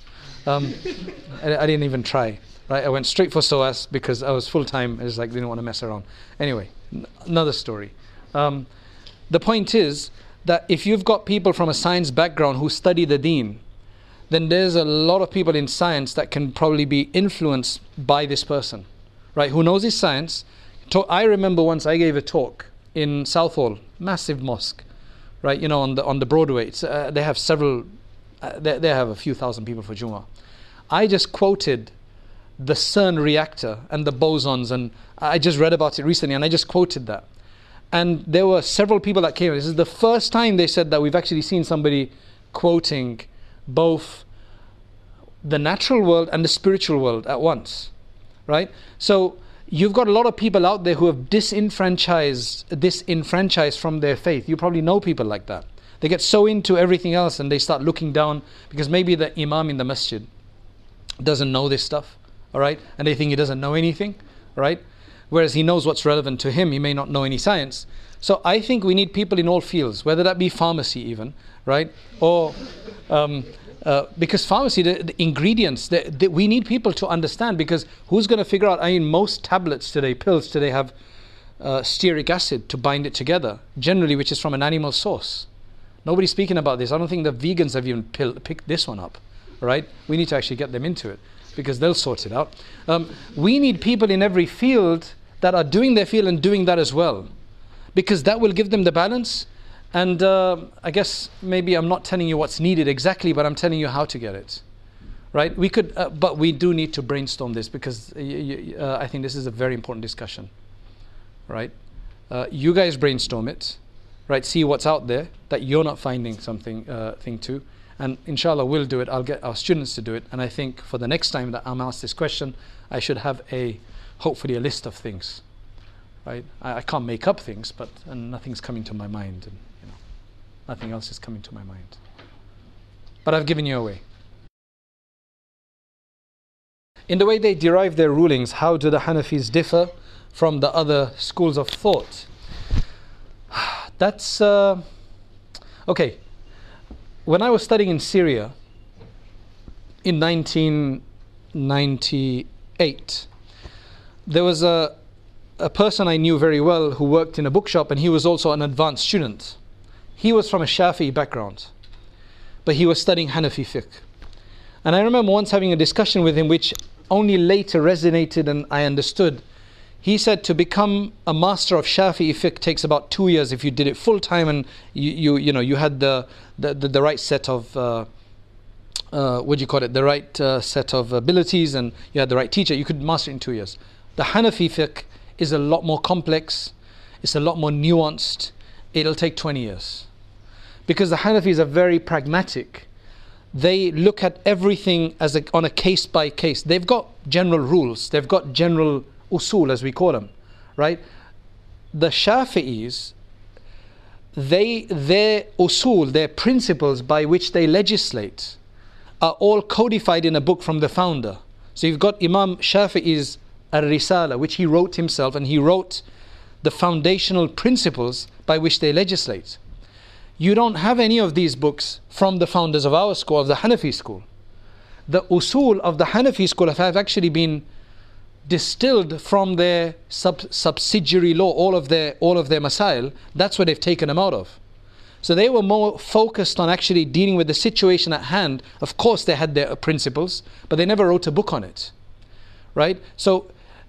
I didn't even try, right? I went straight for SOAS because I was full-time. I just didn't want to mess around. Anyway, another story. The point is that if you've got people from a science background who study the deen, then there's a lot of people in science that can probably be influenced by this person, right? Who knows his science. I remember once I gave a talk in Southall, massive mosque, right? On the Broadway. They have several. They have a few thousand people for Jummah. I just quoted the CERN reactor and the bosons, and I just read about it recently, and I just quoted that. And there were several people that came. This is the first time they said that we've actually seen somebody quoting both the natural world and the spiritual world at once, right? So you've got a lot of people out there who have disenfranchised from their faith. You probably know people like that. They get so into everything else and they start looking down because maybe the imam in the masjid doesn't know this stuff, all right? And they think he doesn't know anything, right? Whereas he knows what's relevant to him. He may not know any science. So I think we need people in all fields, whether that be pharmacy even, right? Or because pharmacy, the ingredients, we need people to understand, because who's going to figure out, most tablets today, pills today have stearic acid to bind it together, generally, which is from an animal source. Nobody's speaking about this. I don't think the vegans have even picked this one up, right? We need to actually get them into it because they'll sort it out. We need people in every field that are doing their field and doing that as well, because that will give them the balance. And I guess maybe I'm not telling you what's needed exactly, but I'm telling you how to get it, right? We could, but we do need to brainstorm this, because I think this is a very important discussion, right? You guys brainstorm it, right? See what's out there that you're not finding something thing to, and inshallah we'll do it. I'll get our students to do it, and I think for the next time that I'm asked this question, I should have hopefully a list of things, right? I can't make up things, but nothing's coming to my mind, and nothing else is coming to my mind. But I've given you away. In the way they derive their rulings, how do the Hanafis differ from the other schools of thought? That's okay. When I was studying in Syria in 1998, there was a person I knew very well who worked in a bookshop, and he was also an advanced student. He was from a Shafi'i background, but he was studying Hanafi fiqh. And I remember once having a discussion with him, which only later resonated and I understood. He said to become a master of Shafi'i fiqh takes about 2 years if you did it full time, and you had the right set of the right set of abilities, and you had the right teacher. You could master it in 2 years. The Hanafi fiqh is a lot more complex. It's a lot more nuanced. It'll take 20 years. Because the Hanafis are very pragmatic. They look at everything on a case by case. They've got general rules. They've got general usul, as we call them, right? The Shafi'is, their usul, their principles by which they legislate, are all codified in a book from the founder. So you've got Imam Shafi'i's Ar-Risala, which he wrote himself, and he wrote the foundational principles by which they legislate. you don't have any of these books from the founders of our school, of the Hanafi school. The usul of the Hanafi school have actually been distilled from their subsidiary law, all of their masail. That's where they've taken them out of. So they were more focused on actually dealing with the situation at hand. Of course they had their principles, but they never wrote a book on it, right? So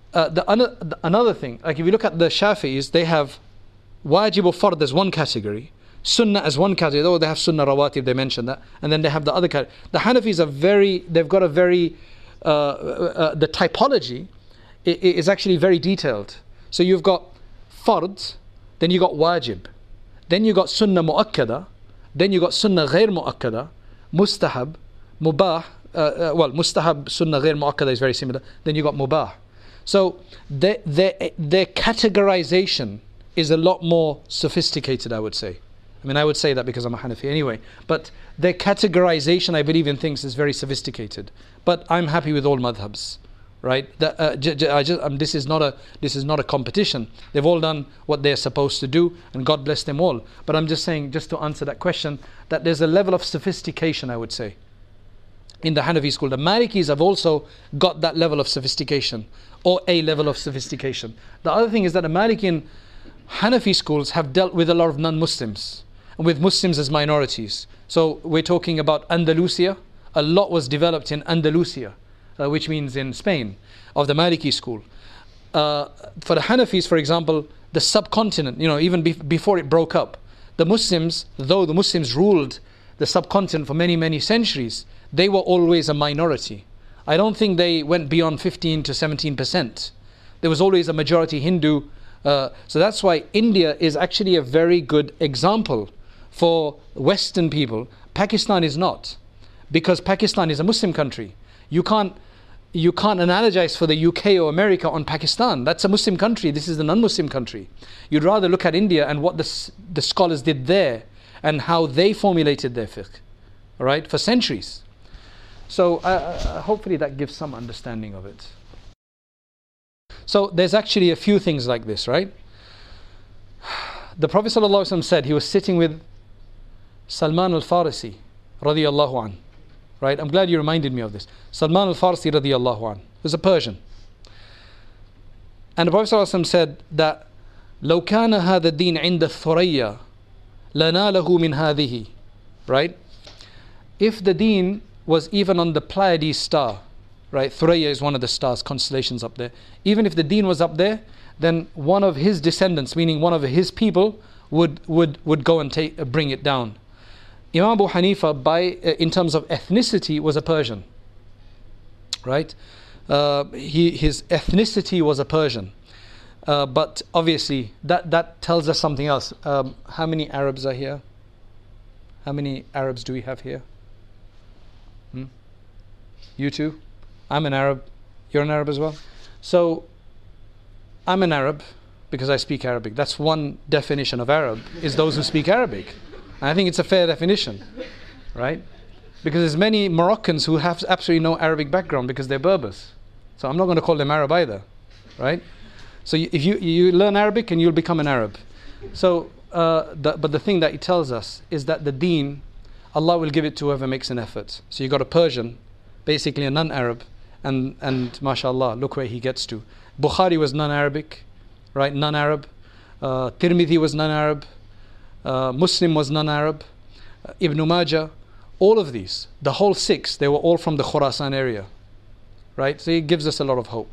another thing, like if you look at the Shafi'is, they have wajib or fard as one category, sunnah as one category. Oh, they have sunnah rawatib, they mentioned that, and then they have the other category. The Hanafis are they've got a very the typology is actually very detailed. So you've got fard, then you got wajib, then you got sunnah mu'akkada, then you got sunnah ghair mu'akkada, mustahab, mubah. Mustahab, sunnah ghair mu'akkada is very similar. Then you got mubah. So their categorization is a lot more sophisticated, I would say. I mean, I would say that because I'm a Hanafi anyway. But their categorization, I believe in things, is very sophisticated. But I'm happy with all madhabs, right? This is not a competition. They've all done what they're supposed to do, and God bless them all. But I'm just saying, just to answer that question, that there's a level of sophistication, I would say, in the Hanafi school. The Malikis have also got that level of sophistication, or a level of sophistication. The other thing is that the Maliki and Hanafi schools have dealt with a lot of non-Muslims, and with Muslims as minorities. So we're talking about Andalusia. A lot was developed in Andalusia, which means in Spain, of the Maliki school. For the Hanafis, for example, the subcontinent, even before it broke up, the Muslims, though the Muslims ruled the subcontinent for many, many centuries, they were always a minority. I don't think they went beyond 15 to 17%. There was always a majority Hindu. So that's why India is actually a very good example for Western people. Pakistan is not, because Pakistan is a Muslim country. You can't analogize for the UK or America on Pakistan. That's a Muslim country. This is a non-Muslim country. You'd rather look at India and what the scholars did there and how they formulated their fiqh, all right, for centuries. So hopefully that gives some understanding of it. So there's actually a few things like this, right? The Prophet ﷺ said he was sitting with Salman al-Farisi radiyallahu an, right? I'm glad you reminded me of this. Salman al-Farisi radiyallahu an was a Persian. And the Prophet ﷺ said that لو كان هذا الدين عند الثريا لناله من هذه, right? If the deen was even on the Pleiades star, right? Thuraya is one of the stars, constellations up there. Even if the deen was up there, then one of his descendants, meaning one of his people, would go and bring it down. Imam Abu Hanifa, in terms of ethnicity, was a Persian, right? His ethnicity was a Persian. But obviously, that tells us something else. How many Arabs are here? How many Arabs do we have here? You two? I'm an Arab. You're an Arab as well? So, I'm an Arab because I speak Arabic. That's one definition of Arab, is those who speak Arabic. And I think it's a fair definition, right? Because there's many Moroccans who have absolutely no Arabic background because they're Berbers. So I'm not going to call them Arab either, right? So if you learn Arabic and you'll become an Arab. So, but the thing that it tells us is that the deen, Allah will give it to whoever makes an effort. So you got a Persian, basically a non-Arab, and mashallah, look where he gets to. Bukhari was non-Arabic, right? Non-Arab. Tirmidhi was non-Arab. Muslim was non-Arab. Ibn Majah, all of these, the whole six, they were all from the Khurasan area, right? So it gives us a lot of hope.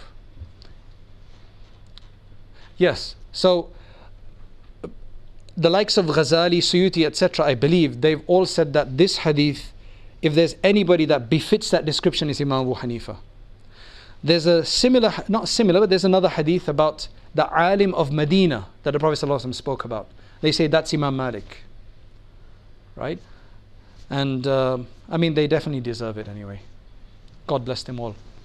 Yes, so the likes of Ghazali, Suyuti, etc., I believe they've all said that this hadith, if there's anybody that befits that description, is Imam Abu Hanifa. There's a similar, not similar, but there's another hadith about the alim of Medina that the Prophet ﷺ spoke about. They say that's Imam Malik, right? And I mean, they definitely deserve it anyway. God bless them all.